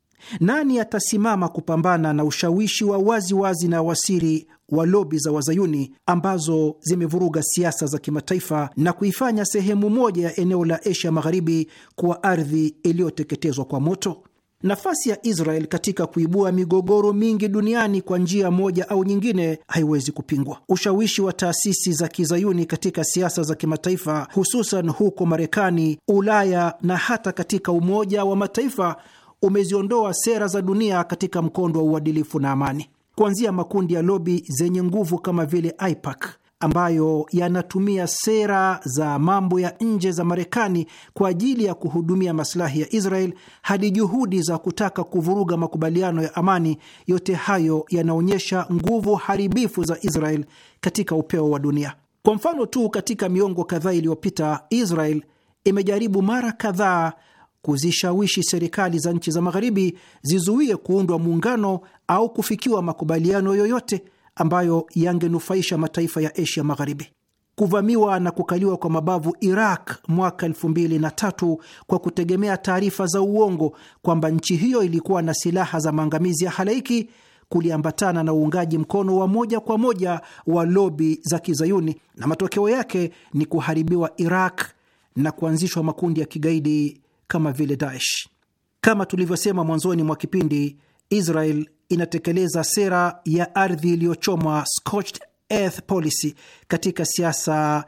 Speaker 7: Nani atasimama kupambana na ushawishi wa wazi wazi na wasiri wa lobi za Wazayuni ambazo zimevuruga siasa za kimataifa na kuifanya sehemu moja ya eneo la Asia Magharibi kuwa ardhi iliyoteketezwa kwa moto? Nafasi ya Israel katika kuibua migogoro mingi duniani kwa njia moja au nyingine haiwezi kupingwa. Ushawishi wa taasisi za Kizayuni katika siasa za kimataifa, hususan huko Marekani, Ulaya na hata katika Umoja wa Mataifa, umeziondoa sera za dunia katika mkondo wa uadilifu na amani. Kuanzia makundi ya lobi zenye nguvu kama vile AIPAC ambayo yanatumia sera za mambo ya nje za Marekani kwa ajili ya kuhudumia maslahi ya Israel, hadi juhudi za kutaka kuvuruga makubaliano ya amani, yote hayo yanaonyesha nguvu haribifu za Israel katika upeo wa dunia. Kwa mfano tu, katika miongo kadhaa iliyopita, Israel imejaribu mara kadhaa kuzishawishi serikali za nchi za Magharibi zizuie kuundwa muungano au kufikiwa makubaliano yoyote ambayo yangenufaisha mataifa ya Asia Magharibi. Kuvamiwa na kukaliwa kwa mabavu Iraq mwaka 2003 kwa kutegemea taarifa za uongo kwamba nchi hiyo ilikuwa na silaha za maangamizi ya halaiki kuliambatana na uungaji mkono wa moja kwa moja wa lobi za Kizayuni, na matokeo yake ni kuharibiwa Iraq na kuanzishwa makundi ya kigaidi kama vile Daesh. Kama tulivyosema mwanzoni mwa kipindi, Israel inatekeleza sera ya ardhi iliyochomwa, scorched earth policy, katika siasa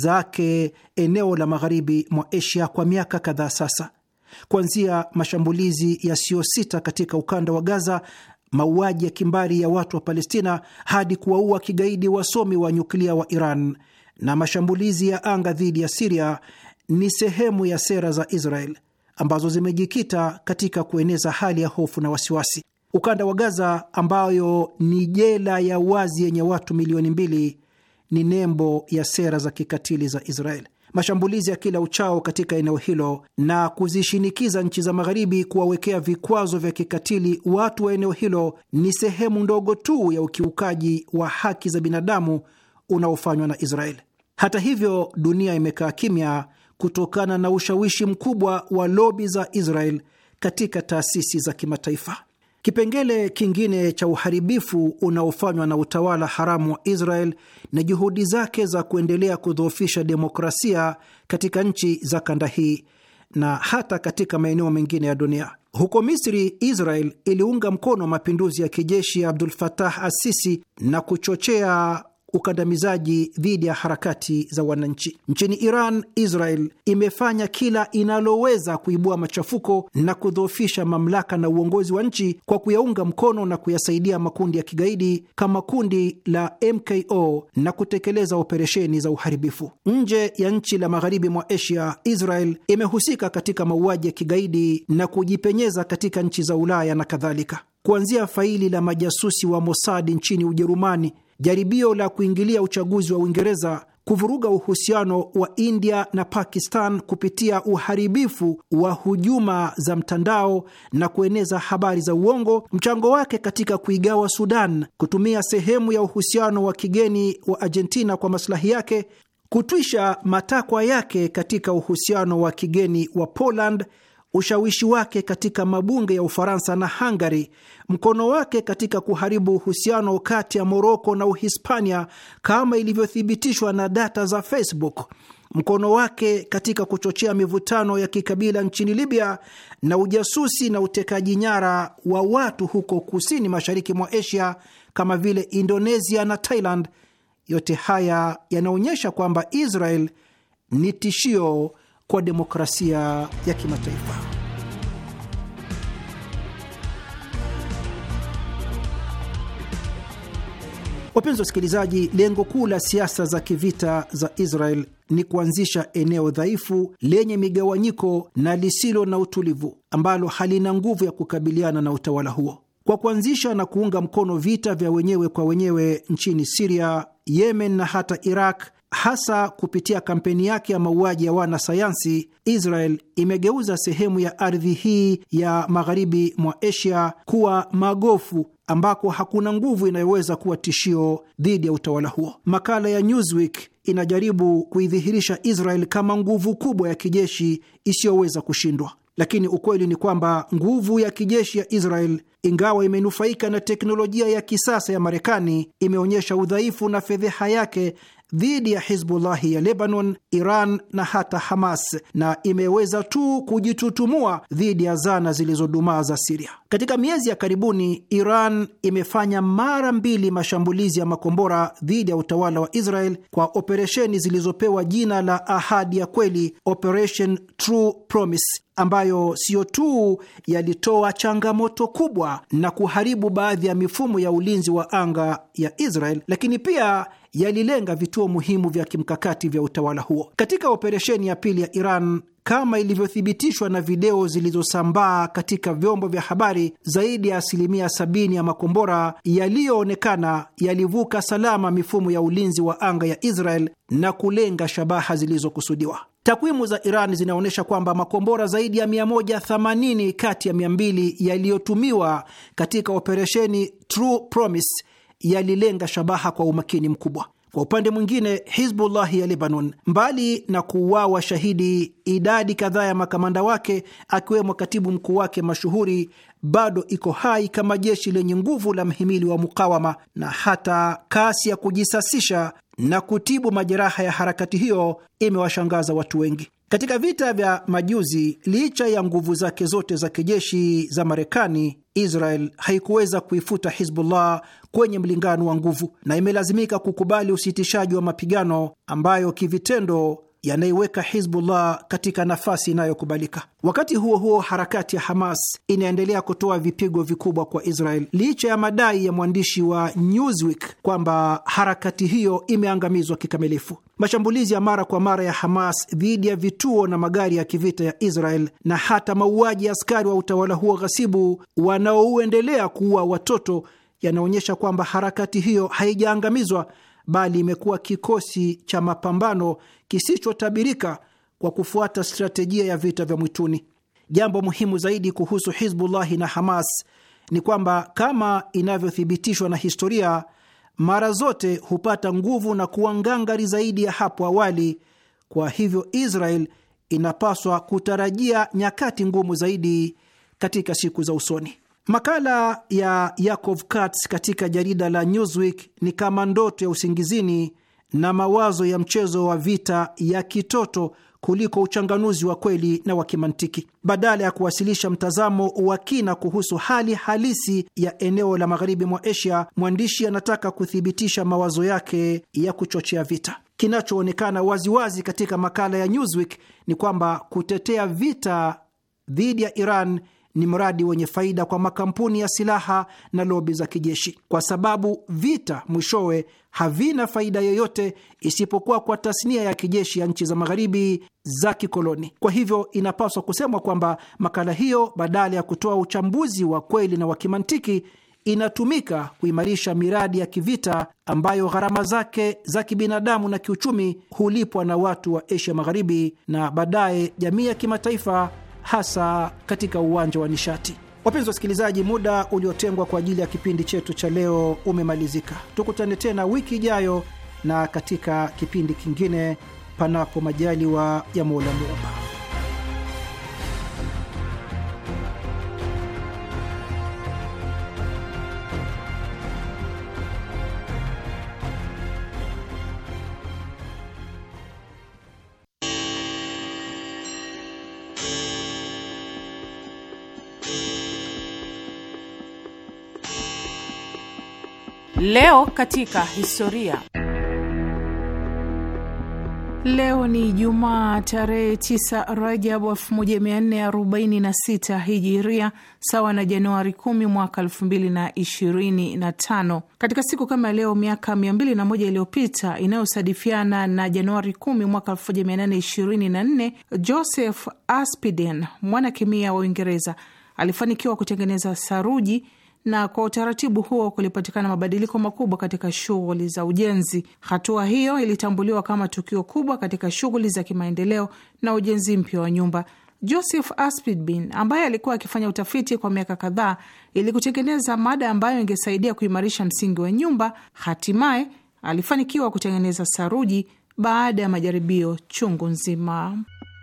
Speaker 7: zake eneo la magharibi mwa Asia kwa miaka kadhaa sasa. Kuanzia mashambulizi yasiyosita katika ukanda wa Gaza, mauaji ya kimbari ya watu wa Palestina, hadi kuwaua kigaidi wasomi wa nyuklia wa Iran na mashambulizi ya anga dhidi ya Siria, ni sehemu ya sera za Israel ambazo zimejikita katika kueneza hali ya hofu na wasiwasi. Ukanda wa Gaza, ambayo ni jela ya wazi yenye watu milioni 2, ni nembo ya sera za kikatili za Israel. Mashambulizi ya kila uchao katika eneo hilo na kuzishinikiza nchi za Magharibi kuwawekea vikwazo vya kikatili watu wa eneo hilo ni sehemu ndogo tu ya ukiukaji wa haki za binadamu unaofanywa na Israel. Hata hivyo, dunia imekaa kimya kutokana na ushawishi mkubwa wa lobi za Israel katika taasisi za kimataifa. Kipengele kingine cha uharibifu unaofanywa na utawala haramu wa Israel na juhudi zake za kuendelea kudhoofisha demokrasia katika nchi za kanda hii na hata katika maeneo mengine ya dunia. Huko Misri, Israel iliunga mkono mapinduzi ya kijeshi ya Abdul Fattah Assisi na kuchochea ukandamizaji dhidi ya harakati za wananchi. Nchini Iran, Israel imefanya kila inaloweza kuibua machafuko na kudhoofisha mamlaka na uongozi wa nchi kwa kuyaunga mkono na kuyasaidia makundi ya kigaidi kama kundi la MKO na kutekeleza operesheni za uharibifu. Nje ya nchi la magharibi mwa Asia, Israel imehusika katika mauaji ya kigaidi na kujipenyeza katika nchi za Ulaya na kadhalika. Kuanzia faili la majasusi wa Mossad nchini Ujerumani, jaribio la kuingilia uchaguzi wa Uingereza, kuvuruga uhusiano wa India na Pakistan kupitia uharibifu wa hujuma za mtandao na kueneza habari za uongo, mchango wake katika kuigawa Sudan, kutumia sehemu ya uhusiano wa kigeni wa Argentina kwa maslahi yake, kutwisha matakwa yake katika uhusiano wa kigeni wa Poland, ushawishi wake katika mabunge ya Ufaransa na Hungary, mkono wake katika kuharibu uhusiano kati ya Moroko na Uhispania kama ilivyothibitishwa na data za Facebook, mkono wake katika kuchochea mivutano ya kikabila nchini Libya, na ujasusi na utekaji nyara wa watu huko kusini mashariki mwa Asia kama vile Indonesia na Thailand. Yote haya yanaonyesha kwamba Israel ni tishio kwa demokrasia ya kimataifa. Wapenzi wasikilizaji, lengo kuu la siasa za kivita za Israel ni kuanzisha eneo dhaifu lenye migawanyiko na lisilo na utulivu ambalo halina nguvu ya kukabiliana na utawala huo. Kwa kuanzisha na kuunga mkono vita vya wenyewe kwa wenyewe nchini Siria, Yemen na hata Iraq, hasa kupitia kampeni yake ya mauaji ya wanasayansi, Israel imegeuza sehemu ya ardhi hii ya magharibi mwa Asia kuwa magofu ambako hakuna nguvu inayoweza kuwa tishio dhidi ya utawala huo. Makala ya Newsweek inajaribu kuidhihirisha Israel kama nguvu kubwa ya kijeshi isiyoweza kushindwa, lakini ukweli ni kwamba nguvu ya kijeshi ya Israel, ingawa imenufaika na teknolojia ya kisasa ya Marekani, imeonyesha udhaifu na fedheha yake dhidi ya Hizbullahi ya Lebanon, Iran na hata Hamas, na imeweza tu kujitutumua dhidi ya zana zilizodumaa za Siria. Katika miezi ya karibuni, Iran imefanya mara 2 mashambulizi ya makombora dhidi ya utawala wa Israel kwa operesheni zilizopewa jina la Ahadi ya Kweli, Operation True Promise, ambayo siyo tu yalitoa changamoto kubwa na kuharibu baadhi ya mifumo ya ulinzi wa anga ya Israel, lakini pia yalilenga vituo muhimu vya kimkakati vya utawala huo. Katika operesheni ya pili ya Iran, kama ilivyothibitishwa na video zilizosambaa katika vyombo vya habari, zaidi ya 70% ya makombora yaliyoonekana yalivuka salama mifumo ya ulinzi wa anga ya Israel na kulenga shabaha zilizokusudiwa. Takwimu za Iran zinaonyesha kwamba makombora zaidi ya 180 kati ya 200 yaliyotumiwa katika operesheni True Promise yalilenga shabaha kwa umakini mkubwa. Kwa upande mwingine, Hizbullahi ya Lebanon, mbali na kuuawa shahidi idadi kadhaa ya makamanda wake akiwemo katibu mkuu wake mashuhuri, bado iko hai kama jeshi lenye nguvu la mhimili wa mukawama, na hata kasi ya kujisasisha na kutibu majeraha ya harakati hiyo imewashangaza watu wengi. Katika vita vya majuzi, licha ya nguvu zake zote za kijeshi za Marekani, Israel haikuweza kuifuta Hizbullah kwenye mlingano wa nguvu na imelazimika kukubali usitishaji wa mapigano ambayo kivitendo yanaiweka Hizbullah katika nafasi inayokubalika. Wakati huo huo, harakati ya Hamas inaendelea kutoa vipigo vikubwa kwa Israel licha ya madai ya mwandishi wa Newsweek kwamba harakati hiyo imeangamizwa kikamilifu. Mashambulizi ya mara kwa mara ya Hamas dhidi ya vituo na magari ya kivita ya Israel na hata mauaji ya askari wa utawala huo ghasibu wanaoendelea kuua watoto yanaonyesha kwamba harakati hiyo haijaangamizwa, bali imekuwa kikosi cha mapambano kisichotabirika kwa kufuata stratejia ya vita vya mwituni. Jambo muhimu zaidi kuhusu Hizbullahi na Hamas ni kwamba kama inavyothibitishwa na historia, mara zote hupata nguvu na kuwa ngangari zaidi ya hapo awali. Kwa hivyo Israel inapaswa kutarajia nyakati ngumu zaidi katika siku za usoni. Makala ya Yakov Katz katika jarida la Newsweek ni kama ndoto ya usingizini na mawazo ya mchezo wa vita ya kitoto kuliko uchanganuzi wa kweli na wa kimantiki. Badala ya kuwasilisha mtazamo wa kina kuhusu hali halisi ya eneo la magharibi mwa Asia, mwandishi anataka kuthibitisha mawazo yake ya kuchochea vita. Kinachoonekana waziwazi katika makala ya Newsweek ni kwamba kutetea vita dhidi ya Iran ni mradi wenye faida kwa makampuni ya silaha na lobi za kijeshi, kwa sababu vita mwishowe havina faida yoyote isipokuwa kwa tasnia ya kijeshi ya nchi za magharibi za kikoloni. Kwa hivyo inapaswa kusemwa kwamba makala hiyo, badala ya kutoa uchambuzi wa kweli na wa kimantiki, inatumika kuimarisha miradi ya kivita ambayo gharama zake za kibinadamu na kiuchumi hulipwa na watu wa Asia Magharibi na baadaye jamii ya kimataifa, hasa katika uwanja wa nishati. Wapenzi wasikilizaji, muda uliotengwa kwa ajili ya kipindi chetu cha leo umemalizika. Tukutane tena wiki ijayo na katika kipindi kingine, panapo majaliwa ya Mola Muumba.
Speaker 5: Leo katika historia. Leo ni Ijumaa tarehe 9 Rajab 1446 Hijiria, sawa na Januari 10 mwaka 2025. Katika siku kama leo miaka 201 iliyopita, inayosadifiana na Januari 10 mwaka 1824, Joseph Aspiden, mwanakemia wa Uingereza, alifanikiwa kutengeneza saruji, na kwa utaratibu huo kulipatikana mabadiliko makubwa katika shughuli za ujenzi. Hatua hiyo ilitambuliwa kama tukio kubwa katika shughuli za kimaendeleo na ujenzi mpya wa nyumba. Joseph Aspidbin, ambaye alikuwa akifanya utafiti kwa miaka kadhaa ili kutengeneza mada ambayo ingesaidia kuimarisha msingi wa nyumba, hatimaye alifanikiwa kutengeneza saruji baada ya majaribio chungu nzima.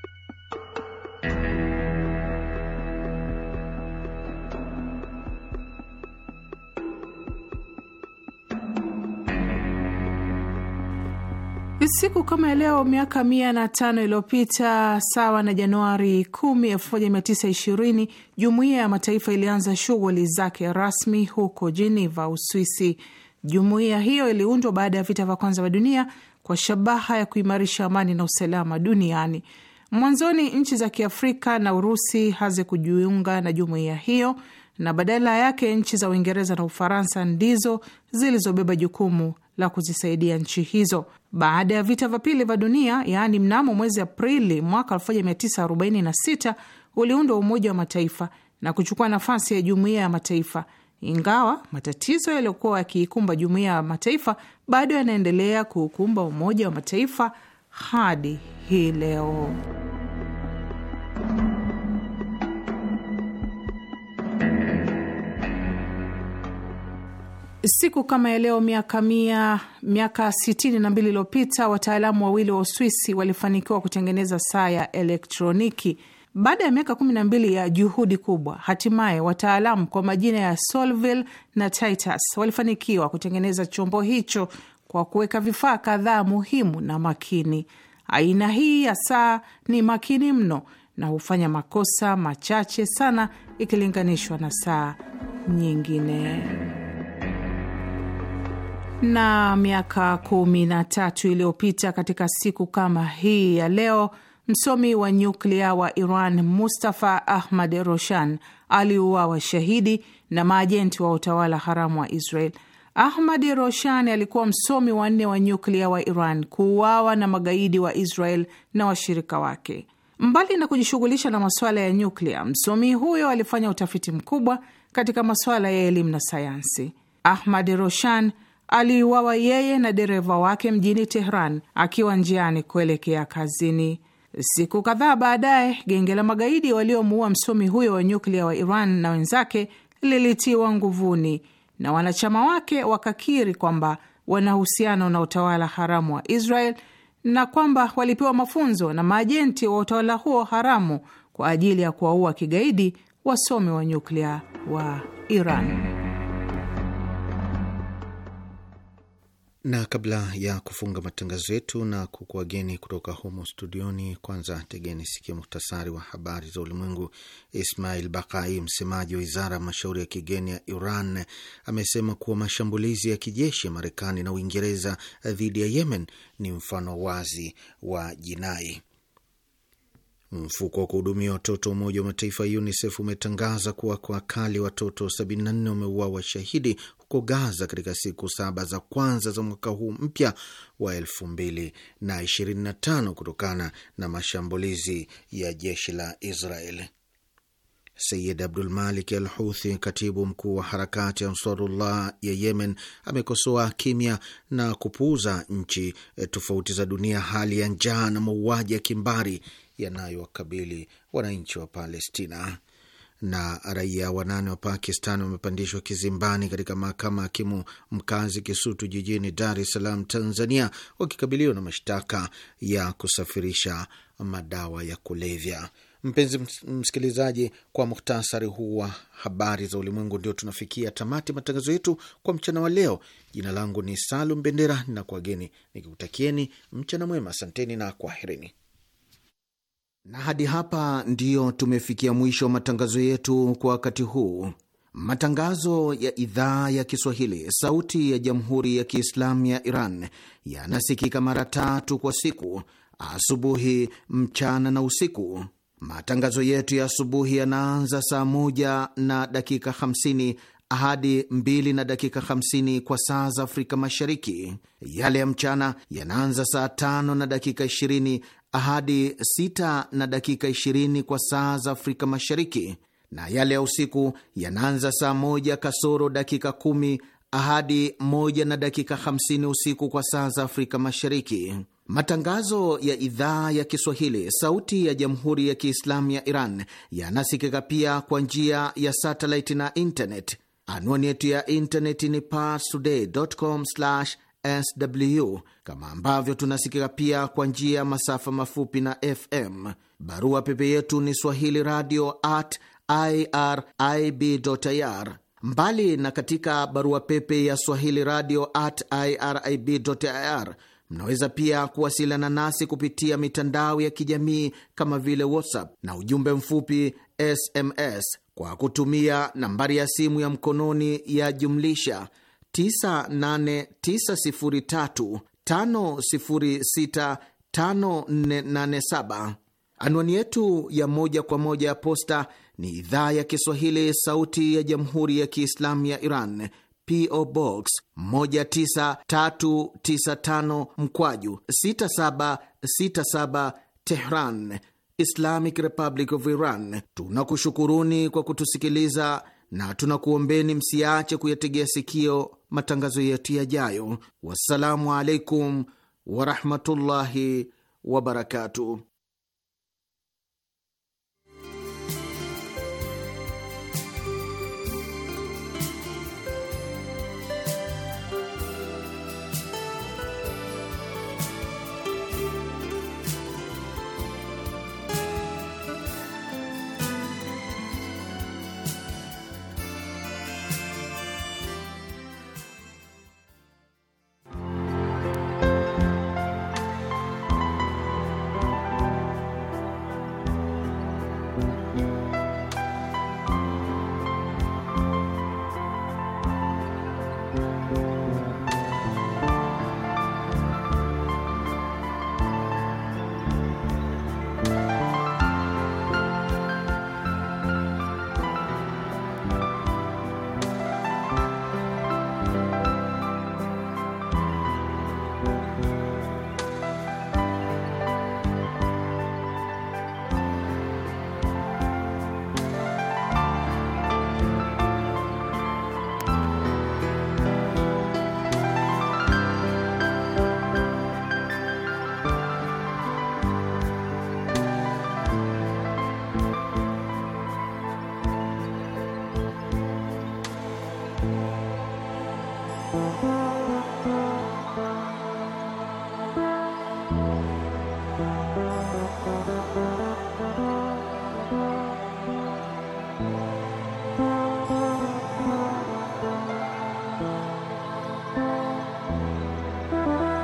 Speaker 5: Siku kama leo miaka 105 iliyopita, sawa na Januari 10, 1920, Jumuiya ya Mataifa ilianza shughuli zake rasmi huko Geneva, Uswisi. Jumuiya hiyo iliundwa baada ya vita vya kwanza vya dunia kwa shabaha ya kuimarisha amani na usalama duniani. Mwanzoni nchi za Kiafrika na Urusi hazikujiunga na jumuiya hiyo, na badala yake nchi za Uingereza na Ufaransa ndizo zilizobeba jukumu la kuzisaidia nchi hizo. Baada ya vita vya pili vya dunia, yaani mnamo mwezi Aprili mwaka 1946, uliundwa Umoja wa Mataifa na kuchukua nafasi ya Jumuiya ya Mataifa, ingawa matatizo yaliyokuwa yakiikumba Jumuiya ya Mataifa bado yanaendelea kuukumba Umoja wa Mataifa hadi hii leo. Siku kama ya leo miaka 62 iliyopita, wataalamu wawili wa Uswisi walifanikiwa kutengeneza saa ya elektroniki. Baada ya miaka 12 ya juhudi kubwa, hatimaye wataalamu kwa majina ya Solville na Titus walifanikiwa kutengeneza chombo hicho kwa kuweka vifaa kadhaa muhimu na makini. Aina hii ya saa ni makini mno na hufanya makosa machache sana ikilinganishwa na saa nyingine. Na miaka 13 iliyopita katika siku kama hii ya leo, msomi wa nyuklia wa Iran Mustafa Ahmad Roshan aliuawa shahidi na maajenti wa utawala haramu wa Israel. Ahmad Roshan alikuwa msomi wa 4 wa nyuklia wa Iran kuuawa na magaidi wa Israel na washirika wake. Mbali na kujishughulisha na masuala ya nyuklia, msomi huyo alifanya utafiti mkubwa katika masuala ya elimu na sayansi. Ahmad Roshan aliuawa yeye na dereva wake mjini Tehran akiwa njiani kuelekea kazini. Siku kadhaa baadaye, genge la magaidi waliomuua msomi huyo wa nyuklia wa Iran na wenzake lilitiwa nguvuni na wanachama wake wakakiri kwamba wana uhusiano na utawala haramu wa Israel na kwamba walipewa mafunzo na maajenti wa utawala huo haramu kwa ajili ya kuwaua kigaidi wasomi wa nyuklia wa Iran.
Speaker 4: Na kabla ya kufunga matangazo yetu na kukuageni kutoka humo studioni, kwanza tegeni sikia muhtasari wa habari za ulimwengu. Ismail Bakai, msemaji wa wizara ya mashauri ya kigeni ya Iran, amesema kuwa mashambulizi ya kijeshi ya Marekani na Uingereza dhidi ya Yemen ni mfano wazi wa jinai. Mfuko wa kuhudumia watoto Umoja wa Mataifa UNICEF umetangaza kuwa kwa akali watoto 74 wameuawa shahidi huko Gaza katika siku 7 za kwanza za mwaka huu mpya wa 2025 kutokana na mashambulizi ya jeshi la Israel. Sayyid Abdul Malik al-Houthi, katibu mkuu wa harakati ya Ansarullah ya Yemen, amekosoa kimya na kupuuza nchi tofauti za dunia hali ya njaa na mauaji ya kimbari yanayowakabili wananchi wa Palestina. Na raia 8 wa Pakistan wamepandishwa kizimbani katika mahakama ya hakimu mkazi Kisutu jijini Dar es Salaam, Tanzania, wakikabiliwa na mashtaka ya kusafirisha madawa ya kulevya. Mpenzi msikilizaji, kwa muhtasari huu wa habari za ulimwengu ndio tunafikia tamati matangazo yetu kwa mchana wa leo. Jina langu ni Salum Bendera na kuageni nikikutakieni mchana mwema. Asanteni na kwaherini. Na hadi hapa ndiyo tumefikia mwisho wa matangazo yetu kwa wakati huu. Matangazo ya idhaa ya Kiswahili sauti ya Jamhuri ya Kiislamu ya Iran yanasikika mara 3 kwa siku: asubuhi, mchana na usiku. Matangazo yetu ya asubuhi yanaanza saa 1:50 hadi 2:50 kwa saa za Afrika Mashariki. Yale ya mchana yanaanza saa 5:20 hadi 6:20 kwa saa za Afrika Mashariki, na yale ya usiku yanaanza saa 1:10 hadi 1:50 usiku kwa saa za Afrika Mashariki. Matangazo ya idhaa ya Kiswahili sauti ya Jamhuri ya Kiislamu ya Iran yanasikika pia kwa njia ya satellite na internet. Anwani yetu ya internet ni parstoday.com/sw, kama ambavyo tunasikika pia kwa njia ya masafa mafupi na FM. Barua pepe yetu ni swahili radio@irib.ir. Mbali na katika barua pepe ya swahili radio@irib.ir, mnaweza pia kuwasiliana nasi kupitia mitandao ya kijamii kama vile WhatsApp na ujumbe mfupi SMS kwa kutumia nambari ya simu ya mkononi ya jumlisha 989035065487. Anwani yetu ya moja kwa moja ya posta ni idhaa ya Kiswahili sauti ya Jamhuri ya Kiislamu ya Iran, PO Box 19395 mkwaju 6767 Tehran, Islamic Republic of Iran. Tunakushukuruni kwa kutusikiliza na tunakuombeni msiache kuyategea sikio matangazo yetu yajayo. Wassalamu alaikum warahmatullahi wabarakatuh.